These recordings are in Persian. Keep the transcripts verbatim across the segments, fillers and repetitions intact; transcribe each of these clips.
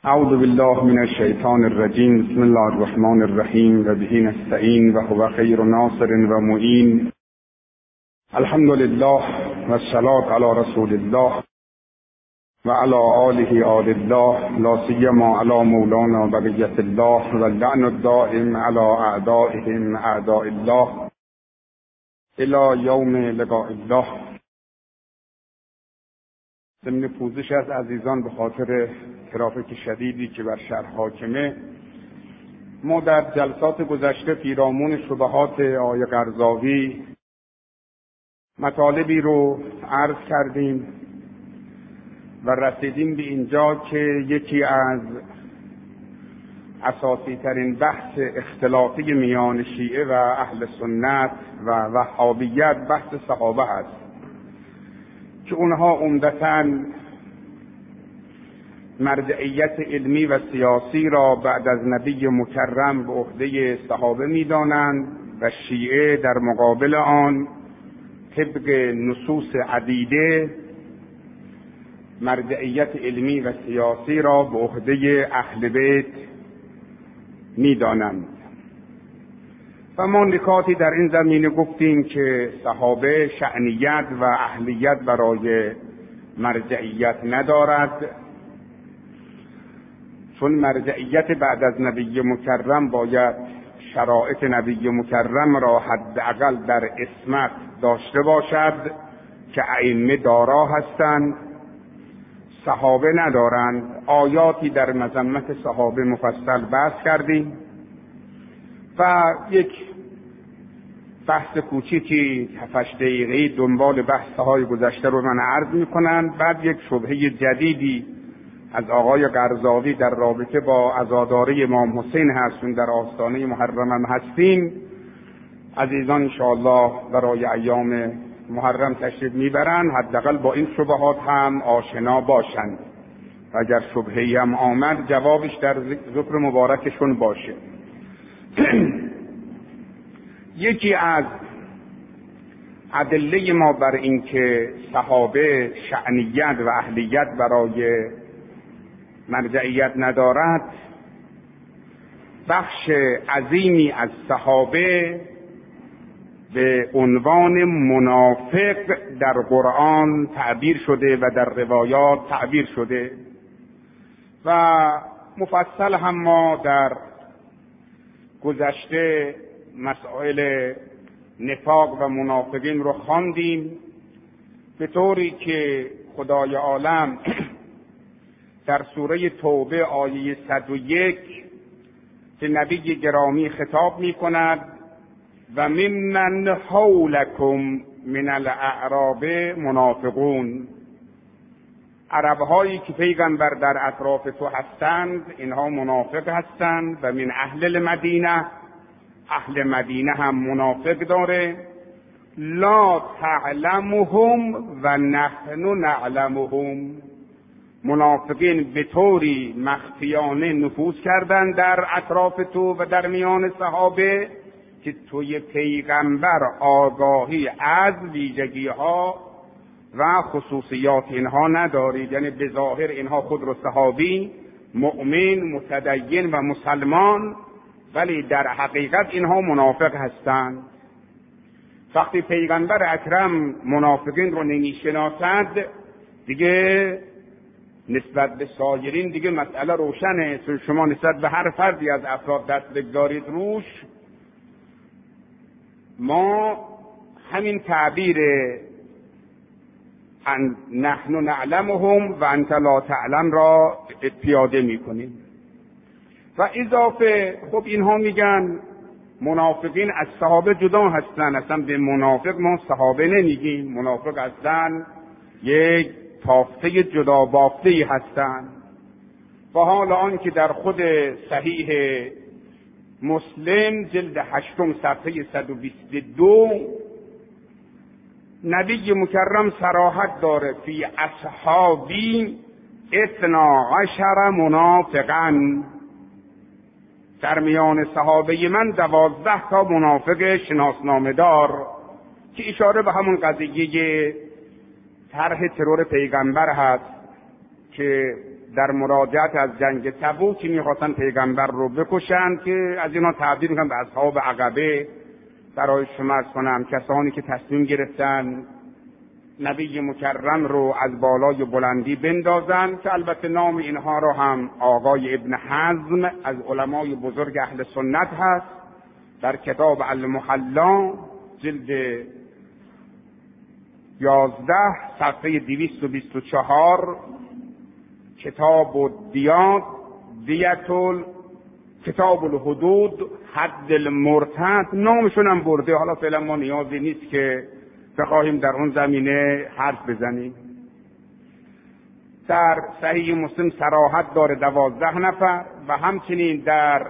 اعوذ بالله من الشیطان الرجیم. بسم الله الرحمن الرحیم و به نستعین و هو خیر ناصر و معین. الحمد لله و الصلاة علی رسول الله و علی آله آل الله، لا سیما علی مولانا بقیة الله و اللعن الدائم علی اعدائهم اعداء الله الی یوم لقاء الله. ضمن پوزش از عزیزان به خاطر ترافیک شدیدی که بر شهر حاکمه، ما در جلسات گذشته پیرامون شبهات آقای قرضاوی مطالبی رو عرض کردیم و رسیدیم به اینجا که یکی از اساسی ترین بحث اختلافی میان شیعه و اهل سنت و وهابیت بحث صحابه است که اونها عمدتاً مرجعیت علمی و سیاسی را بعد از نبی مکرم به عهده صحابه می‌دانند و شیعه در مقابل آن طبق نصوص عدیده مرجعیت علمی و سیاسی را به عهده اهل بیت می‌دانند. و ما نکاتی در این زمینه گفتیم که صحابه شأنیت و اهلیت برای مرجعیت ندارد، چون مرجعیت بعد از نبی مکرم باید شرایط نبی مکرم را حداقل در اسمت داشته باشد که ائمه دارا هستند، صحابه ندارند. آیاتی در مذمت صحابه مفصل بحث کردیم و یک بحث کوچیکی هفت دقیقه‌ای دنبال بحث‌های گذشته رو من عرض می‌کنم. بعد یک شبهه جدیدی از آقای قرضاوی در رابطه با عزاداری امام حسین هستون در آستانه محرم هم هستیم. عزیزان انشاءالله برای ایام محرم تشریف میبرن، حداقل با این شبهات هم آشنا باشند و اگر شبهه‌ای هم آمد جوابش در ذکر مبارکشون باشه. یکی از ادله ما بر این که صحابه شأنیت و اهلیت برای مرجعیت ندارد، بخش عظیمی از صحابه به عنوان منافق در قرآن تعبیر شده و در روایات تعبیر شده و مفصل هم ما در گذشته مسائل نفاق و منافقین رو خواندیم، به طوری که خدای عالم در سوره توبه آیه صد و یک که نبی گرامی خطاب می کند و ممن حولکم من الاعراب منافقون، عربهایی که پیغمبر در اطراف تو هستند اینها منافق هستند و من اهل المدینه، اهل مدینه هم منافق داره. لا تعلمهم و نحن نعلمهم، منافقین به طوری مخفیانه نفوذ کردند در اطراف تو و در میان صحابه که توی پیغمبر آگاهی از ویژگی ها و خصوصیات اینها ندارید. یعنی به ظاهر اینها خود رو صحابی، مؤمن، متدین و مسلمان، ولی در حقیقت اینها منافق هستند. وقتی پیغمبر اکرم منافقین رو نمیشناسد، دیگه نسبت به سایرین دیگه مسئله روشنه. شما نسبت به هر فردی از افراد دست بگذارید روش، ما همین تعبیر ان نحن نعلمهم و انت لا تعلم را پیاده میکنیم. و اضافه خب اینها میگن منافقین از صحابه جدا هستن، اصلا به منافق ما صحابه نمیگیم، منافق هستن یک تافته جدا بافته‌ای هستند. و حال آن که در خود صحیح مسلم جلد هشتم صفحه صد و بیست و دو نبی مکرم صراحت داره فی اصحابی اثنا عشر منافقا، در میان صحابه من دوازده تا منافق شناسنامه دار، که اشاره به همون قضیه طرح ترور پیغمبر هست که در مراجعت از جنگ تبوک که میخواستن پیغمبر رو بکشن، که از اینا تعبیر میکنن به اصحاب عقبه. برای شما عرض کنم کسانی که تصمیم گرفتن نبی مکرم رو از بالای بلندی بندازن، که البته نام اینها رو هم آقای ابن حزم از علمای بزرگ اهل سنت هست در کتاب المحلا جلد یازده صفحه دویست و بیست و چهار کتاب الدیات دیتول کتاب الحدود حد المرتد نامشون هم برده. حالا فعلا ما نیازی نیست که بخواهیم در اون زمینه حرف بزنیم. در صحیح مسلم صراحت داره دوازده نفر و همچنین در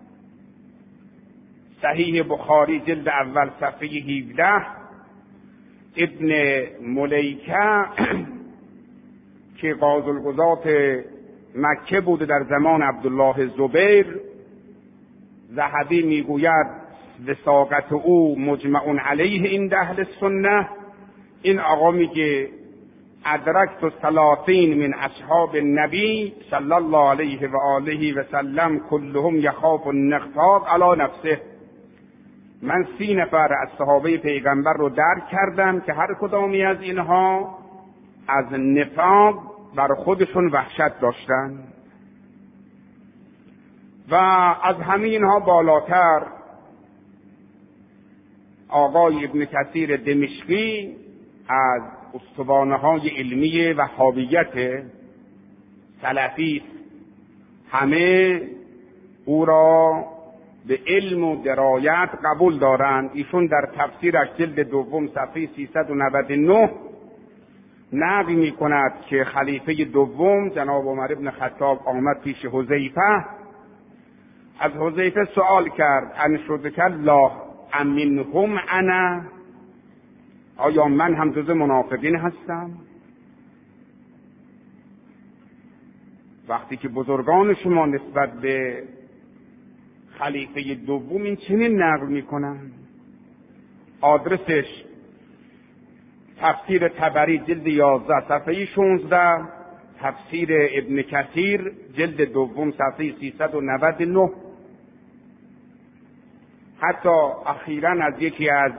صحیح بخاری جلد اول صفحه هفده ابن ملیکه که قاضی القضات مکه بوده در زمان عبدالله زبیر، ذهبی میگوید وثاقت او مجمع علیه این اهل سنه. این آقا میگه ادرکت الثلاثین من اصحاب النبی صلی الله علیه و آله و سلم كلهم یخاف النقصاد علی نفسه. من سی نفر از صحابه پیغمبر رو درک کردم که هر کدامی از اینها از نفاق بر خودشون وحشت داشتن. و از همه اینها بالاتر آقای ابن کثیر دمشقی از استوانه‌های علمی وهابیت سلفی همه او را به علم و درایت قبول دارند. ایشون در تفسیرش جلد دوم صفحه سیصد و نود و نه نقل می کند که خلیفه دوم جناب عمر بن خطاب آمد پیش حذیفه، از حذیفه سوال کرد انشدک الله امنهم انا، آیا من هم جز منافقین هستم؟ وقتی که بزرگان شما نسبت به خلیفه دوم این چنین نقل میکنن. آدرسش تفسیر طبری جلد یازده صفحه شانزده، تفسیر ابن کثیر جلد دوم صفحه سیصد و نود و نه. حتی اخیراً از یکی از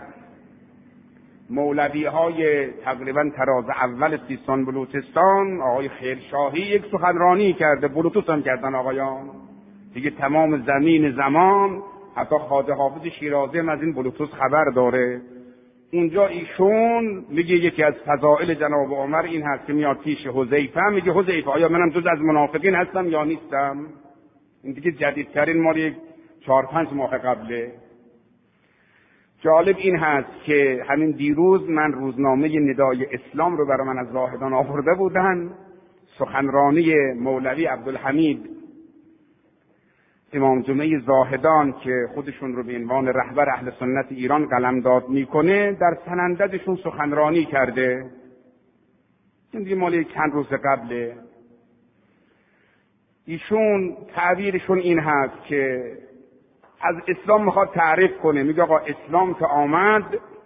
مولوی های تقریبا تراز اول سیستان بلوچستان آقای خیرشاهی یک سخنرانی کرده، بلوتوس هم کردن آقایان دیگه، تمام زمین زمان حتی خواجه حافظ شیرازی هم از این بلوتوس خبر داره. اونجا ایشون میگه یکی از فضائل جناب عمر این هست که میاد پیش حذیفه میگه حذیفه آیا منم جز از منافقین هستم یا نیستم؟ این دیگه جدیدترین مال یک چهار پنج ماه قبله. جالب این هست که همین دیروز من روزنامه ندای اسلام رو برای من از زاهدان آورده بودن، سخنرانی مولوی عبدالحمید امام جمعه زاهدان که خودشون رو به عنوان رهبر اهل سنت ایران قلمداد میکنه، در سنندجشون سخنرانی کرده. این دیگه مال چند روز قبله. ایشون تعبیرشون این هست که از اسلام میخواد تعریف کنه، میگه آقا اسلام که آمد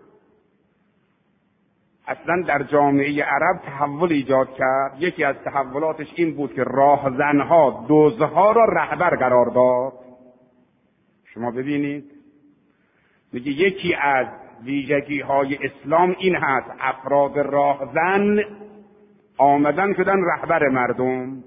اصلا در جامعه عرب تحول ایجاد کرد. یکی از تحولاتش این بود که راهزنها دزدها را رهبر قرار داد. شما ببینید میگه یکی از ویژگی های اسلام این هست افراد راهزن آمدن شدن رهبر مردم.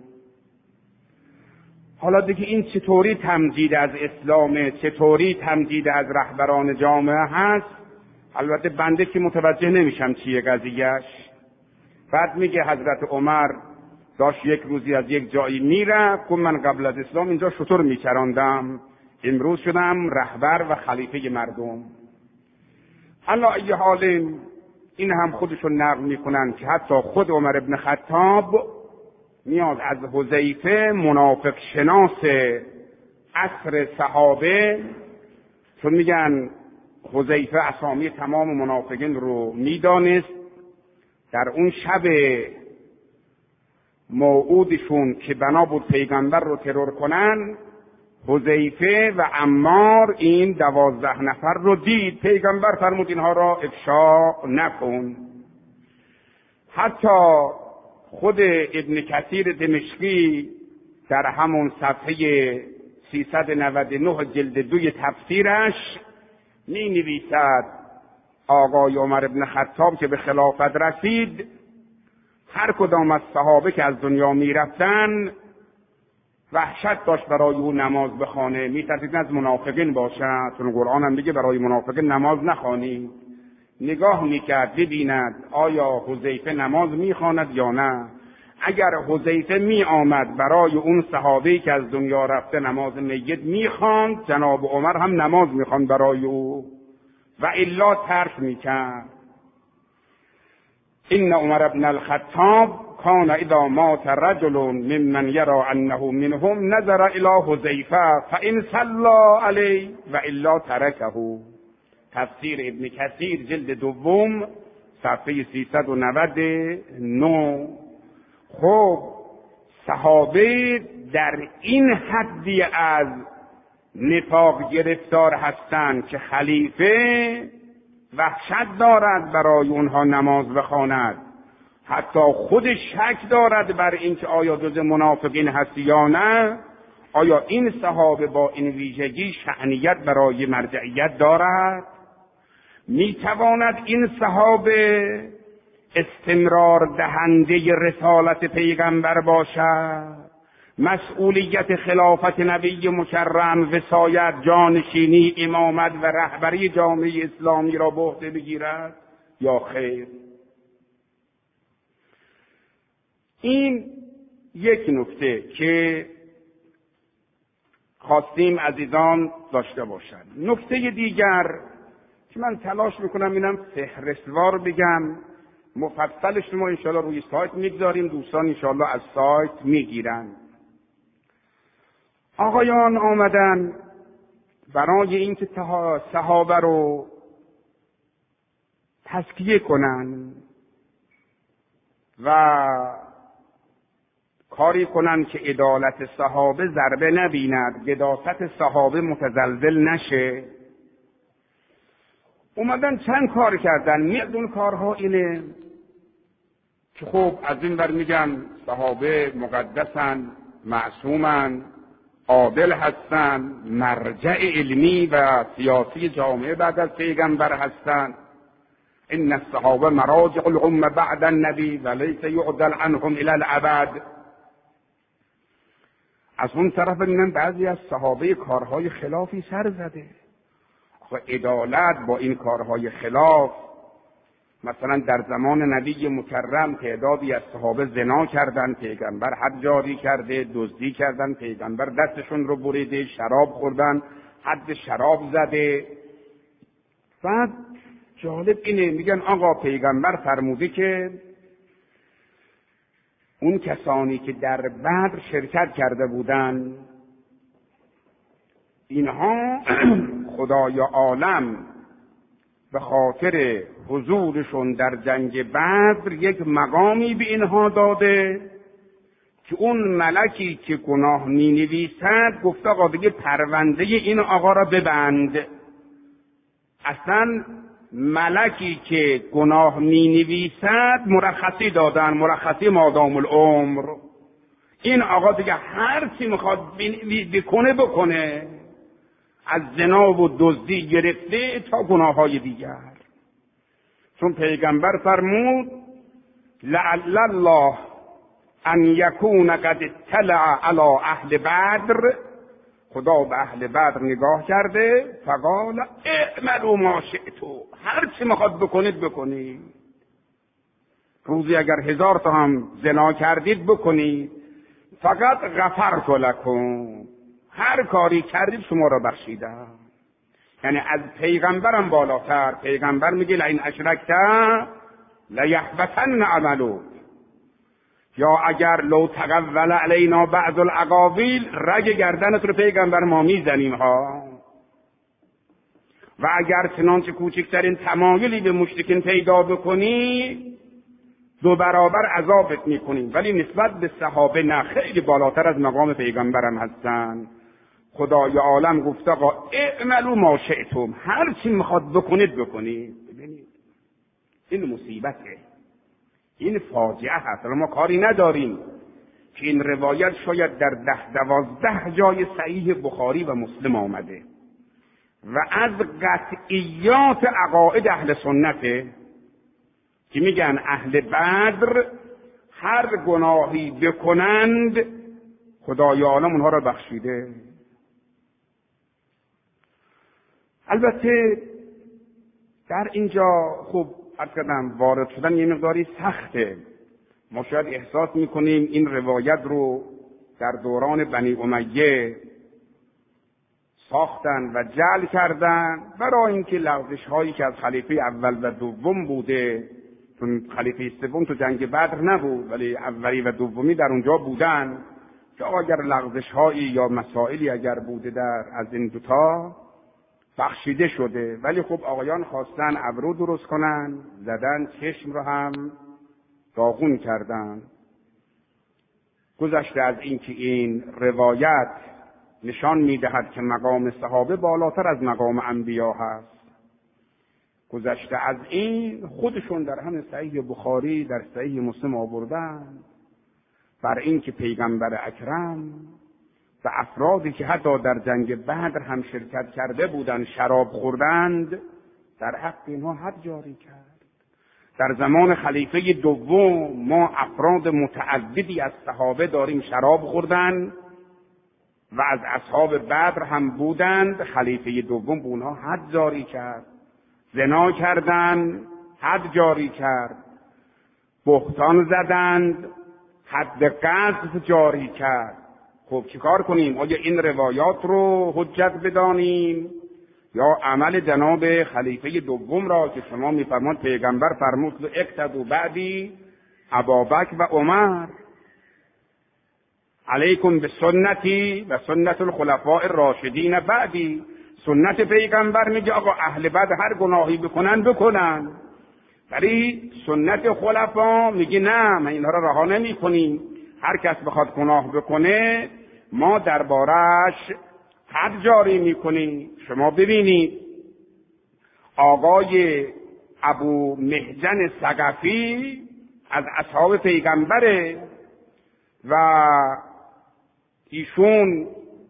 حالا دیگه این چطوری تمجید از اسلامه، چطوری تمجید از رهبران جامعه هست، البته بنده که متوجه نمیشم چیه قضیهش. بعد میگه حضرت عمر داشت یک روزی از یک جایی میرفت، گفت من قبل از اسلام اینجا شتر میچراندم، امروز شدم رهبر و خلیفه مردم. حالا ای حال این هم خودشون نقل میکنن که حتی خود عمر ابن خطاب میاد از حذیفه منافق شناس عصر صحابه، چون میگن حذیفه اسامی تمام منافقین رو میدانست، در اون شب موعودشون که بنا بود پیغمبر رو ترور کنن، حذیفه و عمار این دوازده نفر رو دید. پیغمبر فرمود اینها را افشا نکن. حتی خود ابن کثیر دمشقی در همون صفحه سیصد و نود و نه جلد دوی تفسیرش می نویسد آقای عمر بن خطاب که به خلافت رسید، هر کدام از صحابه که از دنیا می رفتن وحشت داشت برای او نماز بخوانه، می ترسید از منافقین باشد، چون قرآن هم میگه برای منافقین نماز نخوانید. نگاه میکرد ببیند آیا حذیفه نماز میخواند یا نه. اگر حذیفه می آمد برای اون صحابه‌ای که از دنیا رفته نماز میت میخواند، جناب عمر هم نماز میخواند برای او و الا ترک میکرد. این عمر بن الخطاب کان اذا مات رجل ممن یرى انه منهم نظر الى حذیفه فان صلى علیه و الا ترکه. تفسیر ابن کثیر جلد دوم صفحه سیصد و نود و نه. خب صحابه در این حدی از نفاق گرفتار هستند که خلیفه وحشت دارد برای اونها نماز بخواند، حتی خودش شک دارد بر اینکه آیا جز منافقین هست یا نه. آیا این صحابه با این ویژگی شأنیت برای مرجعیت دارد؟ میتواند این صحابه استمرار دهنده رسالت پیغمبر باشد، مسئولیت خلافت نبی مکرم، وصایت، جانشینی، امامت و رهبری جامعه اسلامی را به عهده بگیرد یا خیر؟ این یک نکته که خواستیم عزیزان داشته باشند. نکته دیگر که من تلاش میکنم اینم فهرستوار بگم، مفصلش ما انشاءالله روی سایت میگذاریم، دوستان انشاءالله از سایت میگیرن. آقایان آمدن برای اینکه صحابه رو تزکیه کنن و کاری کنن که عدالت صحابه ضربه نبیند، قداست صحابه متزلزل نشه. اومدن چند کار کردن. میدون کارها اینه که خب از این ور میگن صحابه مقدسن، معصومن، عادل هستن، مرجع علمی و سیاسی جامعه بعد از پیغمبر هستن. ان الصحابه مراجع الامه بعد النبی و لیس یعدل عنهم الی الابد. از اون طرف میگن بعضی از صحابه کارهای خلافی سر زده. آخه عدالت با این کارهای خلاف، مثلا در زمان نبی مکرم تعدادی از صحابه زنا کردن، پیغمبر حد جاری کرده، دزدی کردن، پیغمبر دستشون رو بریده، شراب خوردن، حد شراب زده. بعد جالب اینه میگن آقا پیغمبر فرموده که اون کسانی که در بدر شرکت کرده بودن اینها خدای عالم به خاطر حضورشون در جنگ بدر یک مقامی به اینها داده که اون ملکی که گناه می نویسد گفت آقا دیگه پرونده این آقا را ببند. اصلا ملکی که گناه می نویسد مرخصی دادن، مرخصی مادام العمر. این آقا دیگه هر چی میخواد بکنه بکنه، از زنا و دزدی گرفته تا گناههای دیگر. چون پیغمبر فرمود لعل الله ان یکون قد اطلع علی اهل بدر، خدا به اهل بدر نگاه کرده فقال اعملوا ما شئتم، هر چی میخواد بکنید بکنید. روزی اگر هزار تا هم زنا کردید بکنید، فقط غفرت لکم، هر کاری کردید شما را بخشیدم. یعنی از پیغمبرم بالاتر. پیغمبر میگه لئن اشرکت لیحبطن عملک، یا اگر لو تقول علینا بعض الاقاویل، رگ گردنت رو پیغمبر ما میزنیم ها. و اگر چنانچه کوچکترین تمایلی به مشرکین پیدا بکنی دو برابر عذابت میکنیم. ولی نسبت به صحابه نه، خیلی بالاتر از مقام پیغمبرم هستن. خدای عالم گفت آقا اعملوا ما شئتم، هر چی میخواد بکنید بکنید. ببینید این مصیبته. این فاجعه هست. ما کاری نداریم که این روایت شاید در ده دوازده جای صحیح بخاری و مسلم آمده و از قطعیات عقاید اهل سنته که میگن اهل بدر هر گناهی بکنند خدای عالم اونها را بخشیده. البته در اینجا خوب عرض کردم وارد شدن یه مقداری سخته. ما شاید احساس میکنیم این روایت رو در دوران بنی امیه ساختن و جعل کردن برای اینکه لغزش هایی که از خلیفه اول و دوم بوده، چون خلیفه سوم تو جنگ بدر نبود ولی اولی و دومی در اونجا بودن، که اگر لغزش هایی یا مسائلی اگر بوده در از این دوتا بخشیده شده. ولی خب آقایان خواستن ابرو درست کنن، زدن چشم رو هم داغون کردن. گذشته از اینکه این روایت نشان میدهد که مقام صحابه بالاتر از مقام انبیا هست، گذشته از این خودشون در همین صحیح بخاری در صحیح مسلم آوردن بر این که پیغمبر اکرم و افرادی که حتی در جنگ بدر هم شرکت کرده بودند شراب خوردند، در حق اینها حد جاری کرد. در زمان خلیفه دوم ما افراد متعددی از صحابه داریم شراب خوردند و از اصحاب بدر هم بودند، خلیفه دوم به اونها حد جاری کرد. زنا کردند، حد جاری کرد. بهتان زدند، حد قذف جاری کرد. خب چیکار کنیم؟ آیا این روایات رو حجت بدانیم یا عمل جناب خلیفه دوم را که شما میفرماد پیغمبر فرمود اقتدوا بعدی ابابکر و عمر، علیکم به سنتی و سنت الخلفاء الراشدین بعدی. سنت پیغمبر میگه آقا اهل بد هر گناهی بکنن بکنن، ولی سنت خلفا میگه نه، ما اینها را رها نمی کنیم. هر کس بخواد گناه بکنه ما دربارش حد جاری میکنیم. شما ببینید آقای ابو محجن ثقفی از اصحاب پیغمبره و ایشون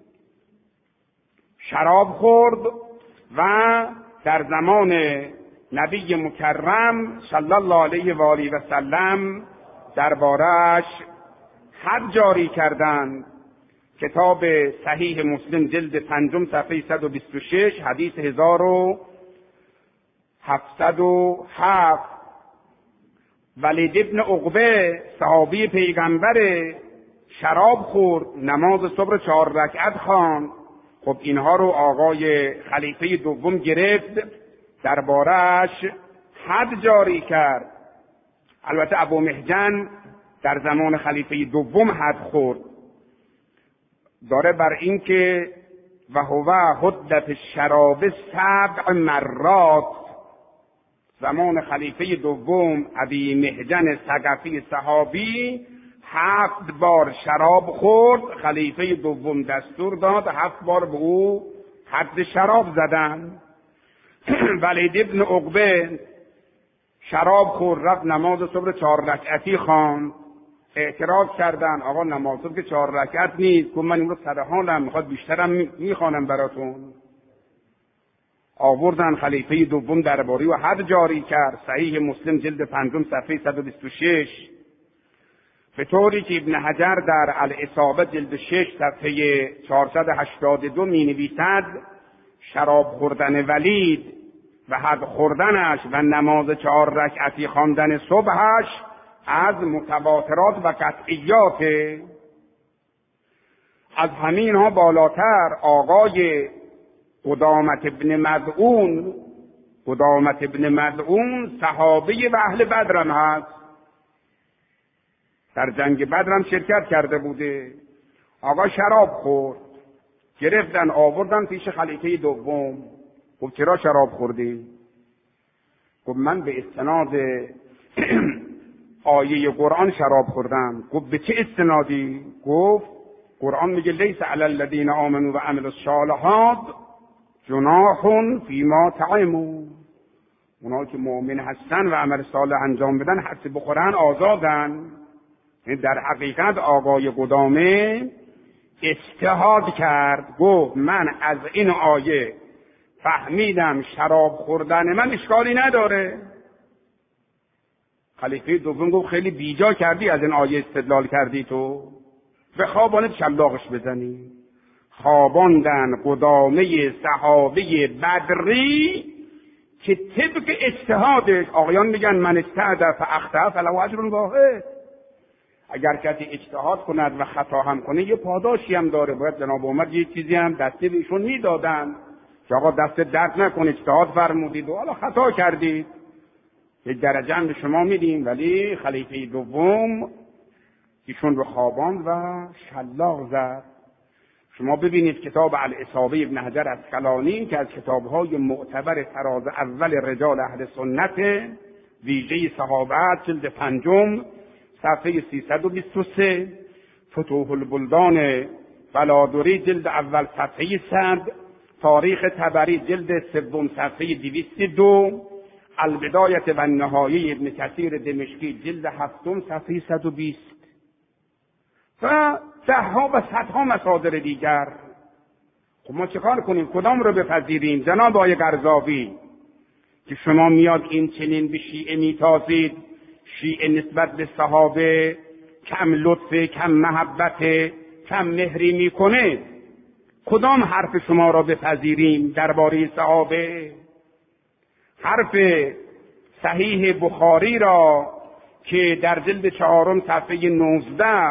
شراب خورد و در زمان نبی مکرم صلی الله علیه و آله و سلم دربارش حد جاری کردند. کتاب صحیح مسلم جلد پنجم صفحه صد و بیست و شش حدیث هزار و هفتصد و هفت. ولید ابن عقبه صحابی پیغمبر شراب خورد، نماز صبح چهار رکعت خواند. خب اینها رو آقای خلیفه دوم گرفت، دربارش حد جاری کرد. البته ابو محجن در زمان خلیفه دوم حد خورد. داره بر این که و هو حدت شراب سبع مرات، زمان خلیفه دوم ابی محجن ثقفی صحابی هفت بار شراب خورد. خلیفه دوم دستور داد هفت بار به او حد شراب زدن. ولید ابن عقبه شراب خورد، رفت نماز صبح چهار رکعتی خواند. اعتراض کردن آقا نماز صبح که چهار رکعت نیست. گفت من امروز سرحالم، میخواد بیشترم میخوانم براتون. آوردن خلیفه دوم درباری و حد جاری کرد. صحیح مسلم جلد پنجم صفحه صد و بیست و شش. به طوری که ابن حجر در الاصابه جلد شش صفحه چهارصد و هشتاد و دو می نویسد شراب خوردن ولید و حد خوردنش و نماز چهار رکعتی خواندن صبحش از متواترات و قطعیات. از همین ها بالاتر آقای قدامت ابن مدعون قدامت ابن مدعون صحابی و اهل بدرم هست، در جنگ بدرم شرکت کرده بوده. آقا شراب خورد، گرفتن آوردن پیش خلیفه دوم. گفت چرا شراب خوردی؟ گفت من به استناد آیه قرآن شراب خوردم. گفت به چه استنادی؟ گفت قرآن میگه لیس علی الذین آمنوا و عملوا الصالحات جناح فیما طعموا اونها که مؤمن هستن و عمل صالح انجام بدن حدس بخورن آزادن. در حقیقت آقای قدامه اجتهاد کرد، گفت من از این آیه فهمیدم شراب خوردن من اشکالی نداره. خلیفه دوم گفت خیلی بیجا کردی از این آیه استدلال کردی، تو به خوابانت شلاقش بزنی. خواباندن قدامه صحابه بدری که طبق اجتهادش، آقایان میگن من اجتهد فاخطأ فله اجر واحد، اگر کسی اجتهاد کند و خطا هم کنه یه پاداشی هم داره. باید جناب عمر یه چیزی هم دسته بهشون میدادن که آقا دست درد نکن، اجتهاد فرمودید و حالا خطا کردید، یک درجه هم به شما میدیم. ولی خلیفه دوم ایشون رو خواباند و شلاق زد. شما ببینید کتاب الاصابه ابن حجر اسقلانی که از کتاب‌های معتبر طراز اول رجال اهل سنت ویژه صحابه جلد پنجم صفحه سیصد و بیست و سه، فتوح البلدان بلادری جلد اول صفحه صد، تاریخ طبری جلد سوم صفحه دویست و دو، البدایه و النهایه ابن کثیر دمشقی جلد هفتم صفحه صد و بیست و دهها و صدها مصادر دیگر. خب ما چه کار کنیم؟ کدام رو بپذیریم؟ جناب آقای قرضاوی که شما میاد این چنین به شیعه میتازید، شیعه نسبت به صحابه کم لطف، کم محبت، کم مهری میکنه، کدام حرف شما را بپذیریم درباره صحابه؟ حرف صحیح بخاری را که در جلد چهارم صفحه نوزده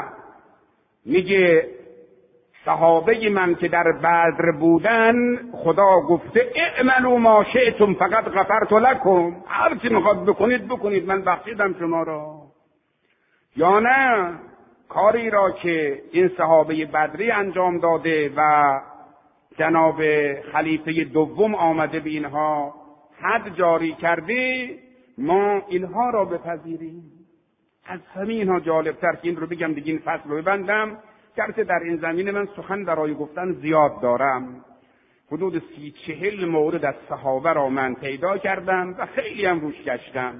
میگه صحابه من که در بدر بودن خدا گفته اعملوا ما شئتم فقط غفرت لکم، هر چی میخواد بکنید بکنید من بخشیدم شما را. یا نه کاری را که این صحابه بدری انجام داده و جناب خلیفه دوم آمده به اینها حد جاری کرده، ما اینها را بپذیریم. از همه اینها جالبتر که این رو بگم دیگه این فصل رو ببندم، گرچه در این زمینه من سخن برای گفتن زیاد دارم. حدود سی چهل مورد از صحابه را من پیدا کردم و خیلی هم روش گشتم.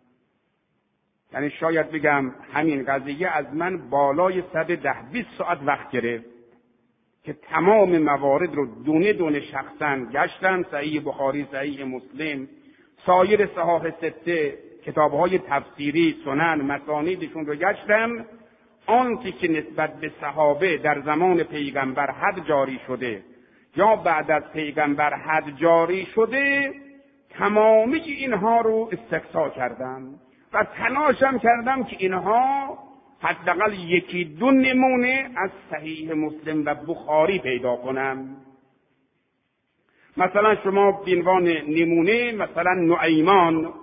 یعنی شاید بگم همین قضیه از من بالای صد ده بیست ساعت وقت گرفت که تمام موارد رو دونه دونه شخصا گشتم. صحیح بخاری، صحیح مسلم، سایر صحاح سته، کتاب‌های تفسیری، سنن، مسانیدشون رو گشتم. آنچه که نسبت به صحابه در زمان پیغمبر حد جاری شده یا بعد از پیغمبر حد جاری شده، تمامی اینها رو استقصا کردم و تلاشم کردم که اینها حداقل یکی دو نمونه از صحیح مسلم و بخاری پیدا کنم. مثلا شما به عنوان نمونه مثلا نعیمان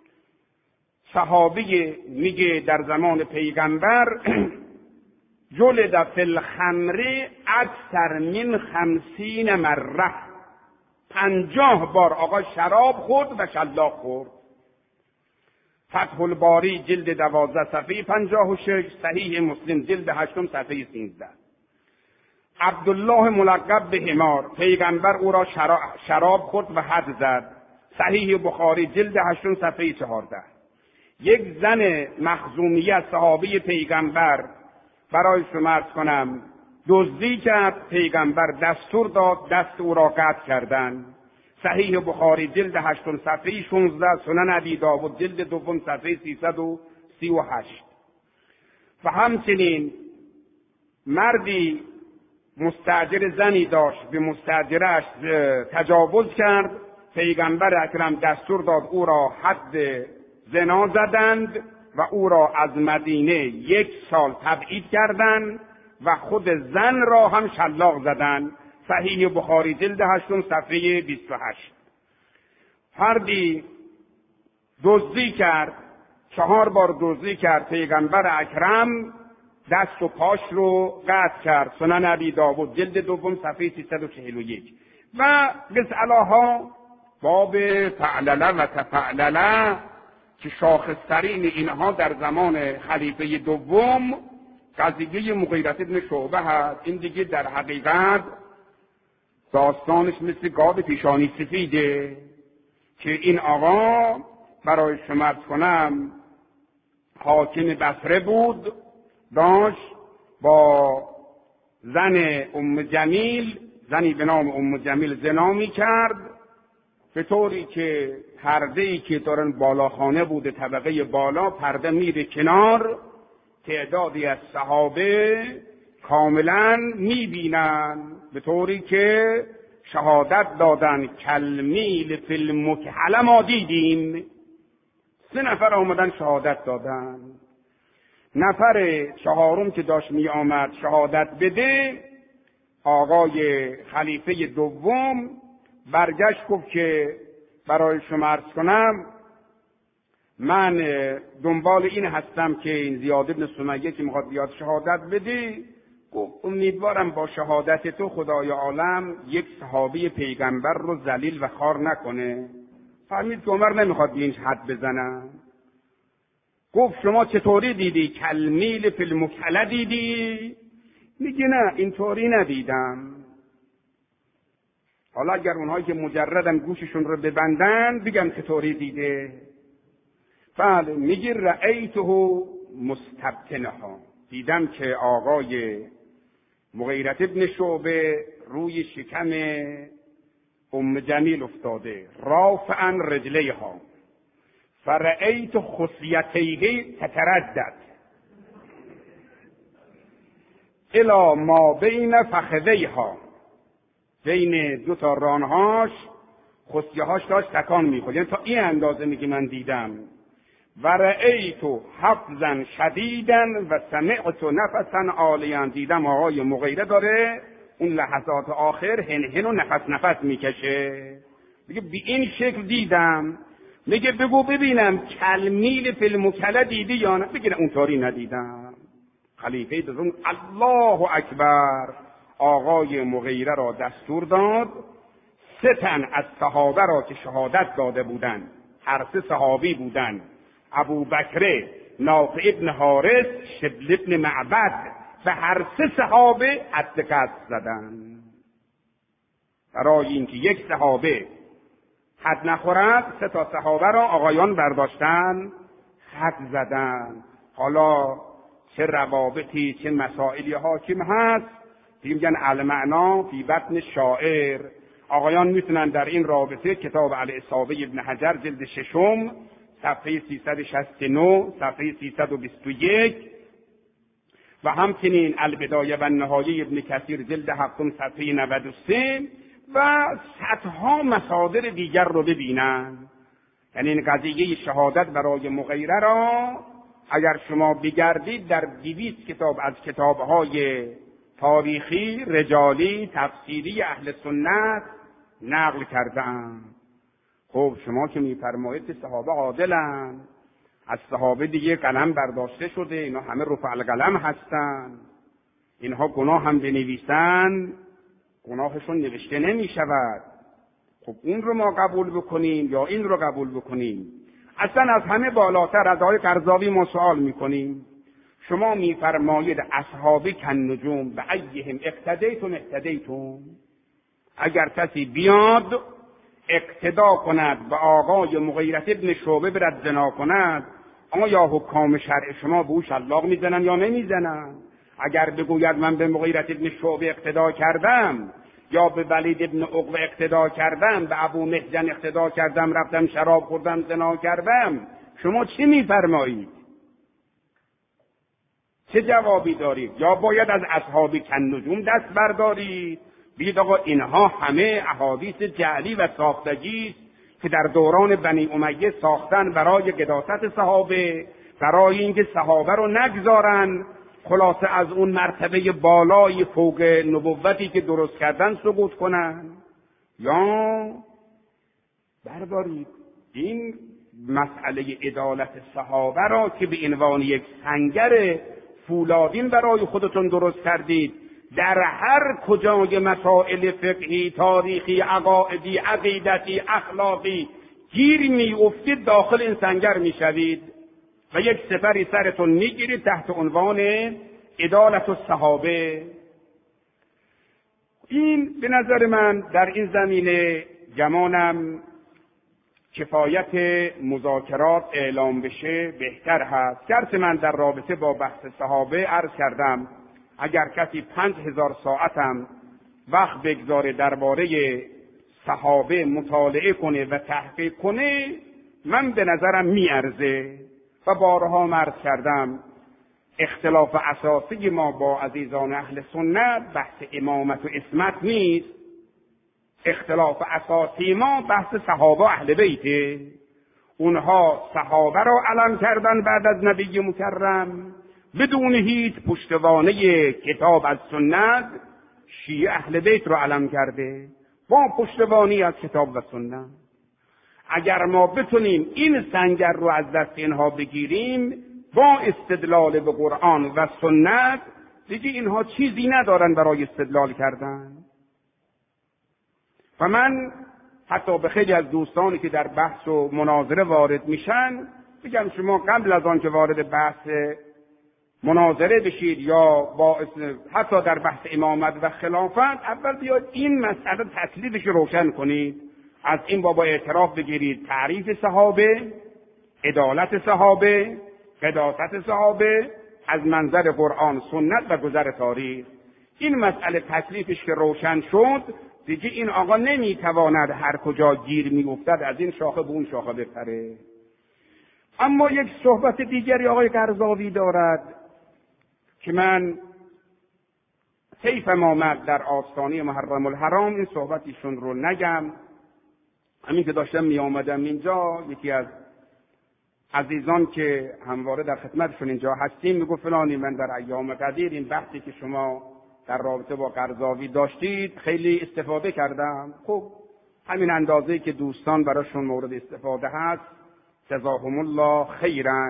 صحابی میگه در زمان پیغمبر جلد فی الخمر اکثر من خمسین مره، پنجاه بار آقا شراب خورد و شلاق خورد. فتح الباری جلد دوازده صفحه پنجاه و شش، صحیح مسلم جلد هشتم صفحه سیزده. عبدالله ملقب به حمار، پیغمبر او را شراب خورد و حد زد. صحیح بخاری جلد هشتم صفحه چهارده. یک زن مخزومیه صحابه پیغمبر برای شما عرض کنم دزدی کرد، پیغمبر دستور داد دست او را قطع کردن. صحیح بخاری جلد هشتم صفحه شانزده، سنن ابی داود جلد دوم صفحه سیصد و سی و هشت. و همچنین مردی مستاجر زنی داشت، به مستاجرش تجاوز کرد، پیغمبر اکرم دستور داد او را حد زنا زدند و او را از مدینه یک سال تبعید کردند و خود زن را هم شلاق زدند. صحیح بخاری جلد هشتم صفحه بیست و هشت. فردی دزدی کرد، چهار بار دزدی کرد، پیغمبر اکرم دست و پاش رو قطع کرد. سنن ابی داود جلد دوم صفحه سیصد و چهل و یک. و قصعلاها باب فعلله و تفعلله که شاخصترین اینها در زمان خلیفه دوم قضیه مغیرة بن شعبه هست. این دیگه در حقیقت داستانش مثل گاو پیشانی سفیده که این آقا برای شما عرض کنم حاکم بصره بود، داشت با زن ام جمیل، زنی به نام ام جمیل زنا می کرد، به طوری که پرده‌ای که دارن بالاخانه بوده، طبقه بالا، پرده میره کنار، تعدادی از صحابه کاملا میبینن، به طوری که شهادت دادن کلمیل فی المکحله ما دیدیم. سه نفر آمدن شهادت دادن. نفر چهارم که داشت می آمد شهادت بده، آقای خلیفه دوم برگشت گفت که برای شما عرض کنم من دنبال این هستم که این زیاد ابن سمیه که میخواد بیاد شهادت بده، گفت امیدوارم با شهادت تو خدای عالم یک صحابی پیغمبر رو ذلیل و خوار نکنه. فهمید که عمر نمیخواد به این حد بزنن. گفت شما چطوری دیدی؟ کلمیل فی المکحله دیدی؟ میگه نه اینطوری ندیدم. حالا اگر اونهایی که مجردن گوششون رو ببندن بگم چطوری دیده. بله میگه رأیته مستبطنها، دیدم که آقای مغیرة ابن شعبه روی شکم ام جمیل افتاده، رافعا رجلیها، فرأیت خصیتیه تتردد الی ما بین فخذیها، بین دو تا رانهاش خصیهاش داشت تکان میخورد، یعنی تا این اندازه میگه من دیدم. و رأیت حفظا شدیدا و سمعت نفسا عالیا، دیدم آقای مغیره داره اون لحظات آخر هن هن و نفس نفس میکشه. میگه بی این شکل دیدم. میگه بگو ببینم کلمیل فی المکحله دیدی یا نه؟ بگه اونطوری ندیدم. خلیفه دوم الله اکبر، آقای مغیره را دستور داد سه تن از صحابه را که شهادت داده بودند، هر سه صحابی بودند، ابو بکر، نافع ابن حارث، شبل ابن معبد، و هر سه صحابه حد قذف زدند. برای اینکه یک صحابه حد نخورد سه تا صحابه را آقایان برداشتن حد زدن. حالا چه روابطی چه مسائلی حاکم هست دیگه میگن المعنا فی بطن شاعر. آقایان میتونن در این رابطه کتاب الاصابه ابن حجر جلد ششم صفحه سیصد و شصت و نه صفحه سیصد و بیست و یک و همچنین البدایه و نهایه ابن کثیر جلد هفتم صفحه نود و سه و صدها مصادر دیگر رو ببینن. یعنی این قضیه شهادت برای مغیره را اگر شما بگردید در دویست کتاب از کتابهای تاریخی، رجالی، تفسیری اهل سنت نقل کردن. خب شما که میفرمایید که صحابه عادلن، از صحابه دیگه قلم برداشته شده، اینا همه رفع القلم هستن، اینها گناه هم بنویسن گناهشون نوشته نمی شود. خب اون رو ما قبول بکنیم یا این رو قبول بکنیم؟ اصلا از همه بالاتر از آقای قرضاوی ما سوال میکنیم. شما میفرمایید اصحابی کن نجوم به ایهم اقتدیتم اقتدیتم، اگر کسی بیاد اقتدا کند به آقای مغیرة ابن شعبه برد زنا کند، آیا حکام شرع شما به او شلاق میزنن یا نمیزنن؟ اگر بگوید من به مغیرة ابن شعبه اقتدا کردم یا به ولید ابن عقبه اقتدا کردم، به ابو محجن اقتدا کردم، رفتم شراب خوردم زنا کردم، شما چی میفرمایید؟ چه جوابی دارید؟ یا باید از اصحاب کن نجوم دست بردارید بگید آقا اینها همه احادیث جعلی و ساختگی که در دوران بنی امیه ساختن برای قداست صحابه، برای اینکه صحابه رو نگذارن خلاصه از اون مرتبه بالای فوق نبوتی که درست کردن سقوط کنن، یا بردارید این مسئله عدالت صحابه را که به عنوان یک سنگر فولادین برای خودتون درست کردید، در هر کجای مسائل فقهی، تاریخی، عقائدی، عقیدتی، اخلاقی گیر می افتید داخل این سنگر می شوید و یک سپری سرتون می گیرید تحت عنوان عدالت الصحابه. این به نظر من در این زمینه گمانم کفایت مذاکرات اعلام بشه بهتر هست. گرچه من در رابطه با بحث صحابه عرض کردم اگر کسی پنج هزار ساعتم وقت بگذاره درباره صحابه مطالعه کنه و تحقیق کنه، من به نظرم میارزه. و بارها عرض کردم اختلاف اساسی ما با عزیزان اهل سنت بحث امامت و عصمت نیست. اختلاف اساسی ما بحث صحابه اهل بیته. اونها صحابه را علم کردن بعد از نبی مکرم بدون هیچ پشتوانه کتاب از سنت. شیعه اهل بیت را علم کرده با پشتوانی از کتاب و سنت. اگر ما بتونیم این سنگر رو از دست اینها بگیریم با استدلال به قرآن و سنت، دیگه اینها چیزی ندارن برای استدلال کردن. و من حتی به خیلی از دوستانی که در بحث و مناظره وارد میشن بگم شما قبل از آن که وارد بحث مناظره بشید یا با حتی در بحث امامت و خلافت، اول بیاید این مسئله تکلیفش روشن کنید. از این بابا اعتراف بگیرید تعریف صحابه، عدالت صحابه، قداست صحابه از منظر قرآن، سنت و گذر تاریخ. این مسئله تکلیفش که روشن شد دیگه این آقا نمیتواند هر کجا گیر میافتد از این شاخه به اون شاخه بپره. اما یک صحبت دیگری آقای قرضاوی دارد که من حیفم آمد در آستانه محرم الحرام این صحبت ایشون رو نگم. همین که داشتم می آمدم اینجا یکی از عزیزان که همواره در خدمتشون اینجا هستیم میگفت فلانی من در ایام قدیر این بحثی که شما در رابطه با قرضاوی داشتید خیلی استفاده کردم. خب همین اندازه‌ای که دوستان براشون مورد استفاده هست جزاهم الله خیرا.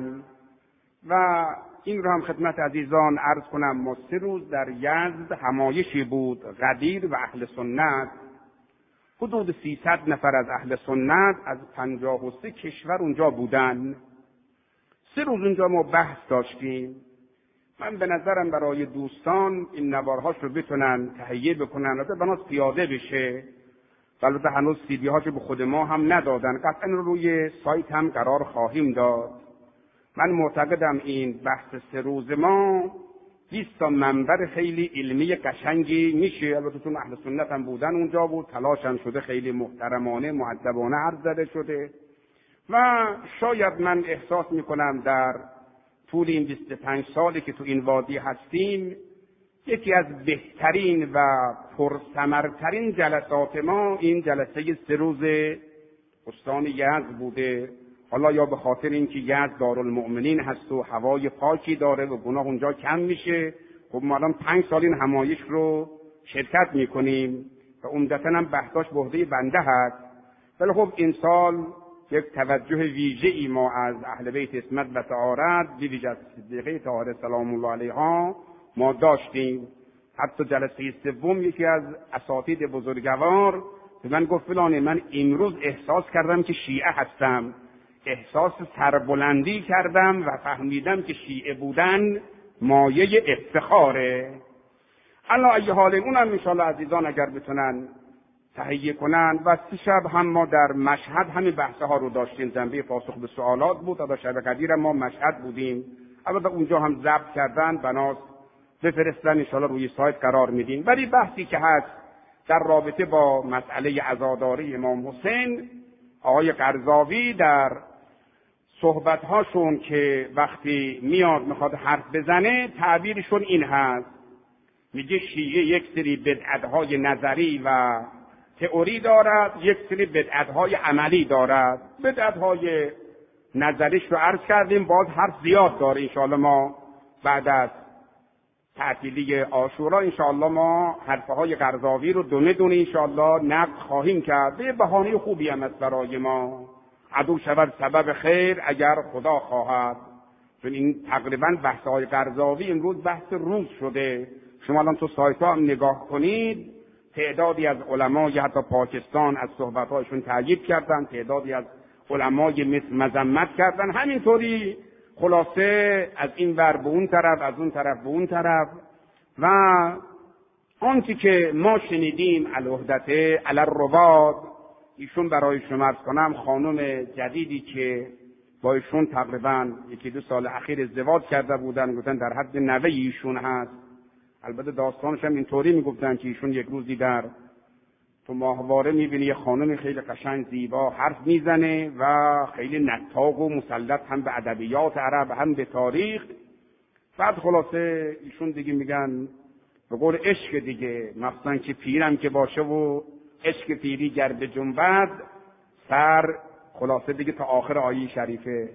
و این رو هم خدمت عزیزان عرض کنم، ما سه روز در یزد همایشی بود غدیر و اهل سنت. حدود سیصد نفر از اهل سنت از پنجاه و سه کشور اونجا بودن. سه روز اونجا ما بحث داشتیم. من به نظرم برای دوستان این نوارهاش رو بتونن تهیه بکنن، البته بناس پیاده بشه، البته هنوز سیدی هاشو به خود ما هم ندادن، قطعا روی سایت هم قرار خواهیم داد. من معتقدم این بحث سه روز ما بیست تا منبر خیلی علمی قشنگی میشه. البته چون اهل سنت هم بودن اونجا بود، تلاش هم شده خیلی محترمانه مؤدبانه عرض زده شده. و شاید من احساس میکنم در طول این بیست و پنج سالی که تو این وادی هستیم یکی از بهترین و پرثمرترین جلسات ما این جلسه سه روز استان یزد بوده. حالا یا به خاطر اینکه یزد دارالمؤمنین هست و هوای پاکی داره و گناه اونجا کم میشه. خب ما الان پنج سال این همایش رو شرکت میکنیم و عمدتاً هم بحثاش به عهده بنده هست. ولی خب این سال یک توجه ویژه‌ای ما از اهل بیت عصمت و طهارت به ویژه از صدیقه طاهره سلام الله علیها ما داشتیم. حتی جلسه سوم یکی از اساتید بزرگوار به من گفت فلانی من امروز احساس کردم که شیعه هستم، احساس سربلندی کردم و فهمیدم که شیعه بودن مایه افتخاره. علا ای حال اونم انشاءالله عزیزان اگر بتونن تهیه کنن. و سه شب هم ما در مشهد همین بحث ها رو داشتیم، جنبه پاسخ به سوالات بود. تا شب قدیر ما مشهد بودیم، البته اونجا هم ضبط کردن بناس بفرستن انشاءالله روی سایت قرار میدیم. ولی بحثی که هست در رابطه با مسئله عزاداری امام حسین، آقای قرضاوی در صحبت‌هاشون که وقتی میاد میخواد حرف بزنه تعبیرشون این هست، میگه شیعه یک سری بدعت‌های نظری و تئوری دارد، یک سری بدعت‌های عملی دارد. بدعت‌های نظریش رو عرض کردیم، باز حرف زیاد داره. انشاءالله ما بعد از تعطیلی عاشورا انشاءالله ما حرفهای قرضاوی رو دونه دونه انشاءالله نقد خواهیم کرد. به بهانه خوبی هم است برای ما، عدو شود سبب خیر اگر خدا خواهد. چون این تقریبا بحث‌های قرضاوی امروز بحث روز شده. شما الان تو سایت ها هم نگاه کنید، تعدادی از علمای حتی پاکستان از صحبت‌هاشون تأیید کردن، تعدادی از علمای مصر مذمت کردن، همینطوری خلاصه از این ور به اون طرف، از اون طرف به اون طرف. و آنچه که ما شنیدیم الوحدته علی الرواد ایشون برای شما عرض کنم خانم جدیدی که با ایشون تقریبا یکی دو سال اخیر ازدواج کرده بودن، گفتن در حد نوه ایشون هست. البته داستانش هم اینطوری میگفتن که ایشون یک روزی در تو ماهواره میبینی یه خانم خیلی قشنگ زیبا حرف میزنه و خیلی نطاق و مسلط هم به ادبیات عرب هم به تاریخ. بعد خلاصه ایشون دیگه میگن به قول عشق دیگه، مخصوصا که پیرم که باشه و عشق پیری گر به جنبد سر، خلاصه دیگه تا آخر آیه شریفه.